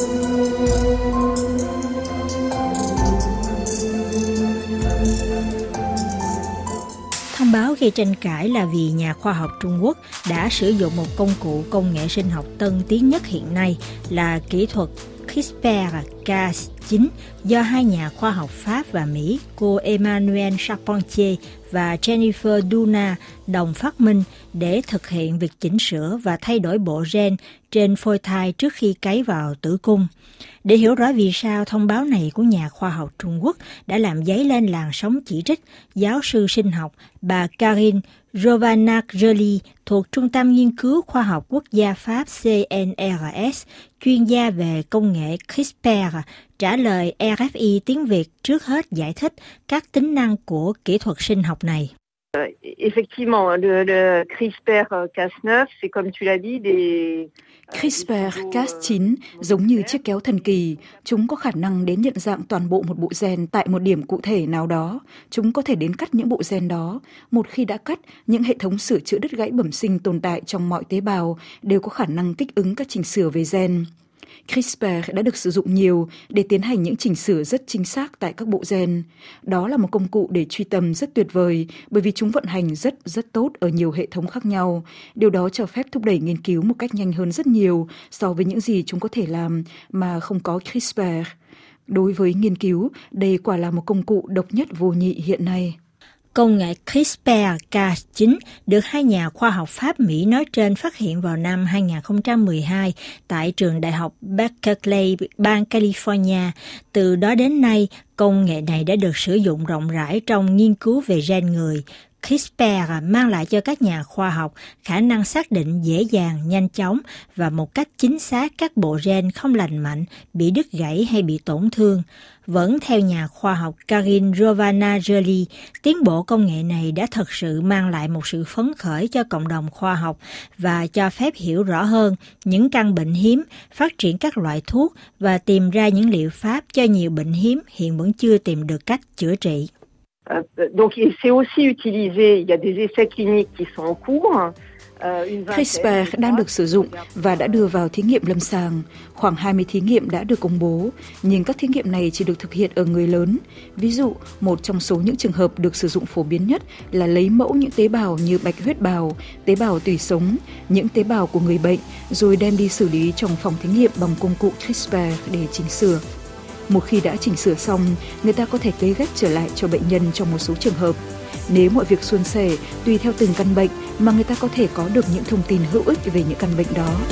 thông báo gây tranh cãi là vì nhà khoa học Trung Quốc đã sử dụng một công cụ công nghệ sinh học tân tiến nhất hiện nay là kỹ thuật CRISPR Cas chín do hai nhà khoa học Pháp và Mỹ, cô Emmanuelle Charpentier và Jennifer Doudna đồng phát minh để thực hiện việc chỉnh sửa và thay đổi bộ gen trên phôi thai trước khi cấy vào tử cung. Để hiểu rõ vì sao thông báo này của nhà khoa học Trung Quốc đã làm dấy lên làn sóng chỉ trích, giáo sư sinh học bà Karine Rovanaghely thuộc Trung tâm Nghiên cứu Khoa học Quốc gia Pháp C N R S, chuyên gia về công nghệ CRISPR, trả lời R F I tiếng Việt trước hết giải thích các tính năng của kỹ thuật sinh học này. Effectivement, le, le CRISPR Cas neuf, c'est comme tu l'as dit, des... CRISPR Cas chín giống như chiếc kéo thần kỳ, chúng có khả năng đến nhận dạng toàn bộ một bộ gen tại một điểm cụ thể nào đó. Chúng có thể đến cắt những bộ gen đó. Một khi đã cắt, những hệ thống sửa chữa đứt gãy bẩm sinh tồn tại trong mọi tế bào đều có khả năng kích ứng các chỉnh sửa về gen. CRISPR đã được sử dụng nhiều để tiến hành những chỉnh sửa rất chính xác tại các bộ gen. Đó là một công cụ để truy tầm rất tuyệt vời bởi vì chúng vận hành rất rất tốt ở nhiều hệ thống khác nhau. Điều đó cho phép thúc đẩy nghiên cứu một cách nhanh hơn rất nhiều so với những gì chúng có thể làm mà không có CRISPR. Đối với nghiên cứu, đây quả là một công cụ độc nhất vô nhị hiện nay. Công nghệ CRISPR Cas chín được hai nhà khoa học Pháp-Mỹ nói trên phát hiện vào năm hai không một hai tại trường đại học Berkeley, bang California. Từ đó đến nay, công nghệ này đã được sử dụng rộng rãi trong nghiên cứu về gen người. CRISPR mang lại cho các nhà khoa học khả năng xác định dễ dàng, nhanh chóng và một cách chính xác các bộ gen không lành mạnh, bị đứt gãy hay bị tổn thương. Vẫn theo nhà khoa học Karine Rovanaghely, tiến bộ công nghệ này đã thật sự mang lại một sự phấn khởi cho cộng đồng khoa học và cho phép hiểu rõ hơn những căn bệnh hiếm, phát triển các loại thuốc và tìm ra những liệu pháp cho nhiều bệnh hiếm hiện vẫn chưa tìm được cách chữa trị. Donc c'est aussi utilisé, il y a des essais cliniques qui sont en cours. CRISPR đang được sử dụng và đã đưa vào thí nghiệm lâm sàng. Khoảng hai mươi thí nghiệm đã được công bố, nhưng các thí nghiệm này chỉ được thực hiện ở người lớn. Ví dụ, một trong số những trường hợp được sử dụng phổ biến nhất là lấy mẫu những tế bào như bạch huyết bào, tế bào tủy sống, những tế bào của người bệnh, rồi đem đi xử lý trong phòng thí nghiệm bằng công cụ CRISPR để chỉnh sửa. Một khi đã chỉnh sửa xong, người ta có thể cấy ghép trở lại cho bệnh nhân trong một số trường hợp. Nếu mọi việc suôn sẻ, tùy theo từng căn bệnh mà người ta có thể có được những thông tin hữu ích về những căn bệnh đó.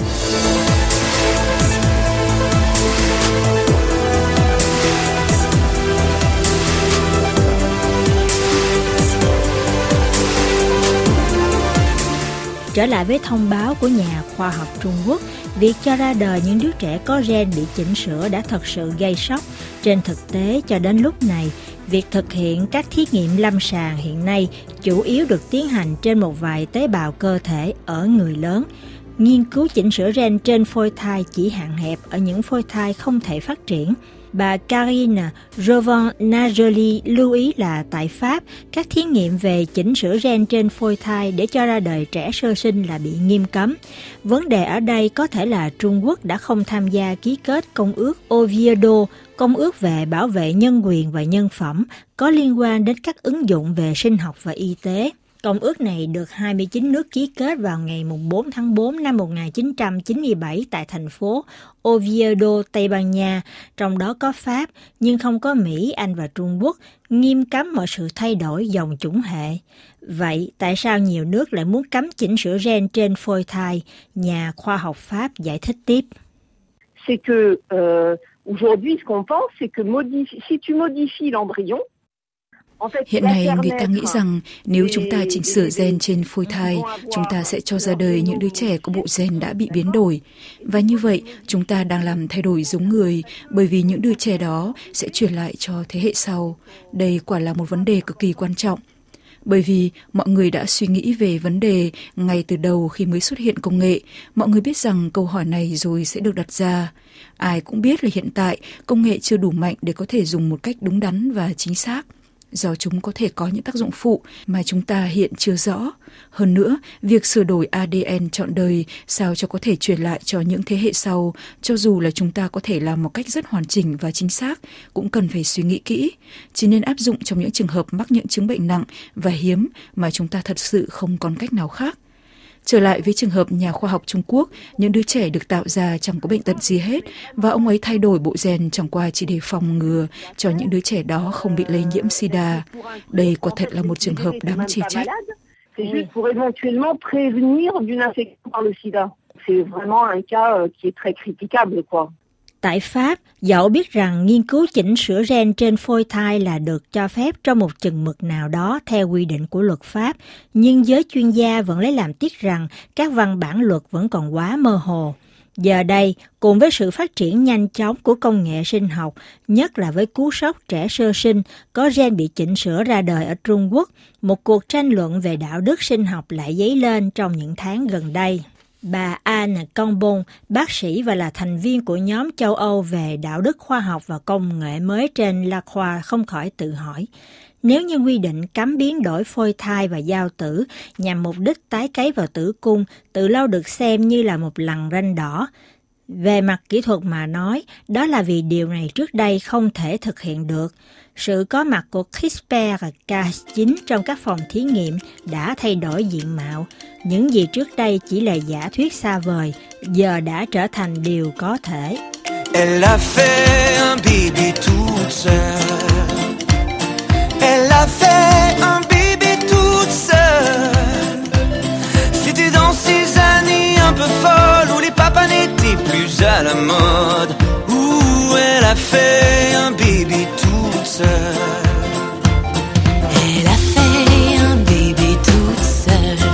Trở lại với thông báo của nhà khoa học Trung Quốc, việc cho ra đời những đứa trẻ có gen bị chỉnh sửa đã thật sự gây sốc. Trên thực tế, cho đến lúc này, việc thực hiện các thí nghiệm lâm sàng hiện nay chủ yếu được tiến hành trên một vài tế bào cơ thể ở người lớn. Nghiên cứu chỉnh sửa gen trên phôi thai chỉ hạn hẹp ở những phôi thai không thể phát triển. Bà Karine Rovanaghely lưu ý là tại Pháp, các thí nghiệm về chỉnh sửa gen trên phôi thai để cho ra đời trẻ sơ sinh là bị nghiêm cấm. Vấn đề ở đây có thể là Trung Quốc đã không tham gia ký kết Công ước Oviedo, Công ước về bảo vệ nhân quyền và nhân phẩm, có liên quan đến các ứng dụng về sinh học và y tế. Công ước này được hai mươi chín nước ký kết vào ngày bốn tháng tư năm một nghìn chín trăm chín mươi bảy tại thành phố Oviedo, Tây Ban Nha, trong đó có Pháp, nhưng không có Mỹ, Anh và Trung Quốc, nghiêm cấm mọi sự thay đổi dòng chủng hệ. Vậy, tại sao nhiều nước lại muốn cấm chỉnh sửa gen trên phôi thai? Nhà khoa học Pháp giải thích tiếp. C'est que, euh, aujourd'hui, ce qu'on pense, c'est que modifi- si tu modifies l'embryon, hiện nay, người ta nghĩ rằng nếu chúng ta chỉnh sửa gen trên phôi thai, chúng ta sẽ cho ra đời những đứa trẻ có bộ gen đã bị biến đổi. Và như vậy, chúng ta đang làm thay đổi giống người, bởi vì những đứa trẻ đó sẽ truyền lại cho thế hệ sau. Đây quả là một vấn đề cực kỳ quan trọng. Bởi vì mọi người đã suy nghĩ về vấn đề ngay từ đầu khi mới xuất hiện công nghệ. Mọi người biết rằng câu hỏi này rồi sẽ được đặt ra. Ai cũng biết là hiện tại công nghệ chưa đủ mạnh để có thể dùng một cách đúng đắn và chính xác. do chúng có thể có những tác dụng phụ mà chúng ta hiện chưa rõ. Hơn nữa, việc sửa đổi a đê en trọn đời sao cho có thể truyền lại cho những thế hệ sau, cho dù là chúng ta có thể làm một cách rất hoàn chỉnh và chính xác, cũng cần phải suy nghĩ kỹ, chỉ nên áp dụng trong những trường hợp mắc những chứng bệnh nặng và hiếm mà chúng ta thật sự không còn cách nào khác. Trở lại với trường hợp nhà khoa học Trung Quốc, những đứa trẻ được tạo ra chẳng có bệnh tật gì hết và ông ấy thay đổi bộ gen chẳng qua chỉ để phòng ngừa cho những đứa trẻ đó không bị lây nhiễm sida. Đây quả thật là một trường hợp đáng chê trách. Tại Pháp, dẫu biết rằng nghiên cứu chỉnh sửa gen trên phôi thai là được cho phép trong một chừng mực nào đó theo quy định của luật pháp, nhưng giới chuyên gia vẫn lấy làm tiếc rằng các văn bản luật vẫn còn quá mơ hồ. Giờ đây, cùng với sự phát triển nhanh chóng của công nghệ sinh học, nhất là với cú sốc trẻ sơ sinh có gen bị chỉnh sửa ra đời ở Trung Quốc, một cuộc tranh luận về đạo đức sinh học lại dấy lên trong những tháng gần đây. Bà Anne Cambon, bác sĩ và là thành viên của nhóm châu Âu về đạo đức khoa học và công nghệ mới trên La Croix không khỏi tự hỏi, nếu như quy định cấm biến đổi phôi thai và giao tử nhằm mục đích tái cấy vào tử cung từ lâu được xem như là một lằn ranh đỏ, về mặt kỹ thuật mà nói, đó là vì điều này trước đây không thể thực hiện được. Sự có mặt của CRISPR Cas chín trong các phòng thí nghiệm đã thay đổi diện mạo. Những gì trước đây chỉ là giả thuyết xa vời, giờ đã trở thành điều có thể. Elle a fait un bébé toute seule. Elle a fait un bébé toute seule. C'était dans ces années un peu folles où les papas n'étaient plus à la mode. Où elle a fait un bébé toute seule. Elle a fait un bébé toute seule.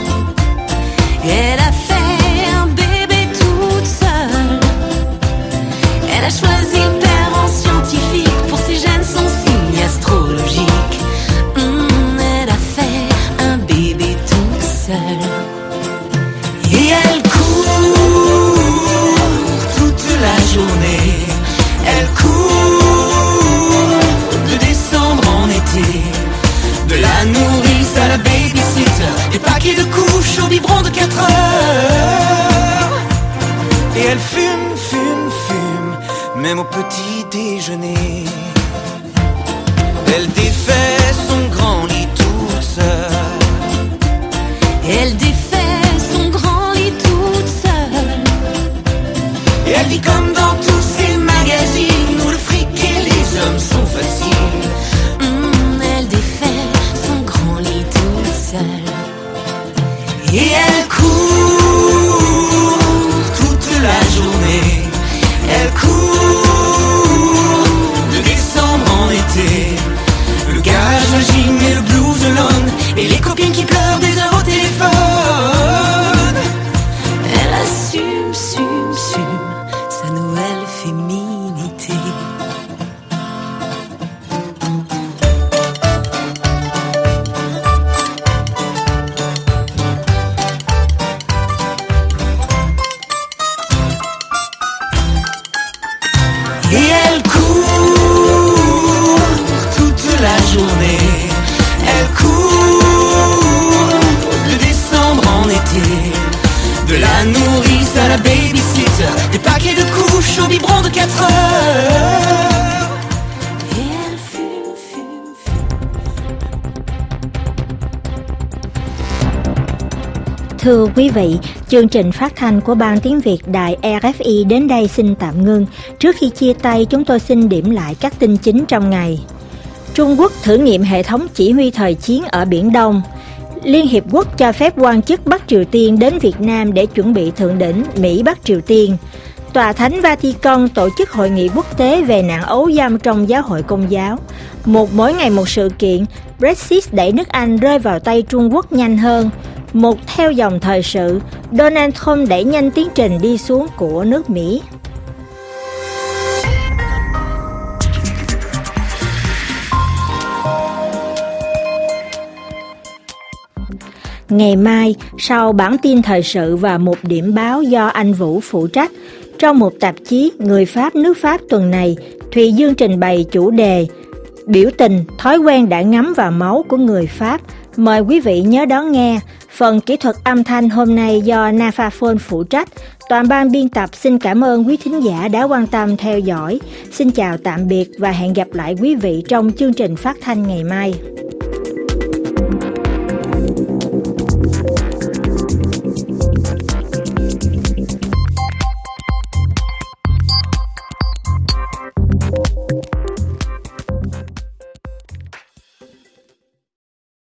Elle a fait un bébé toute seule. Elle a choisi le père en scientifique pour ses gènes, son signe astrologique. Mmh, elle a fait un bébé toute seule. Et elle court toute la journée. Elle court de décembre en été. De la nourrice à la babysitter. Des paquets de couches au biberon de quatre heures. Et elle fume, fume, fume, même au petit déjeuner. Elle défait son grand lit toute seule. Elle défait son grand lit toute seule. Et elle vit comme dans tous ces magazines où le fric et les hommes sont faciles. Mmh, elle défait son grand lit toute seule. Et elle court toute la journée. Elle court de décembre en été. Le garage, le gym et le blues alone. Et les copines qui pleurent des heures au téléphone. Elle assume, assume, assume sa nouvelle féminité. Et elle court toute la journée. Elle court de décembre en été. De la nourrice à la babysitter. Des paquets de couches au biberon de quatre heures. Et elle fume, fume, fume. Thưa quý vị, chương trình phát thanh của Ban Tiếng Việt Đài rờ ép i đến đây xin tạm ngưng. Trước khi chia tay, chúng tôi xin điểm lại các tin chính trong ngày. Trung Quốc thử nghiệm hệ thống chỉ huy thời chiến ở Biển Đông. Liên Hiệp Quốc cho phép quan chức Bắc Triều Tiên đến Việt Nam để chuẩn bị thượng đỉnh Mỹ-Bắc Triều Tiên. Tòa Thánh Vatican tổ chức hội nghị quốc tế về nạn ấu dâm trong giáo hội Công giáo. Một mỗi ngày một sự kiện, Brexit đẩy nước Anh rơi vào tay Trung Quốc nhanh hơn. Một theo dòng thời sự, Donald Trump đẩy nhanh tiến trình đi xuống của nước Mỹ. Ngày mai, sau bản tin thời sự và một điểm báo do anh Vũ phụ trách, trong một tạp chí Người Pháp nước Pháp tuần này, Thùy Dương trình bày chủ đề Biểu tình, thói quen đã ngấm vào máu của người Pháp. Mời quý vị nhớ đón nghe. Phần kỹ thuật âm thanh hôm nay do Nafaphone phụ trách. Toàn ban biên tập xin cảm ơn quý thính giả đã quan tâm theo dõi. Xin chào tạm biệt và hẹn gặp lại quý vị trong chương trình phát thanh ngày mai.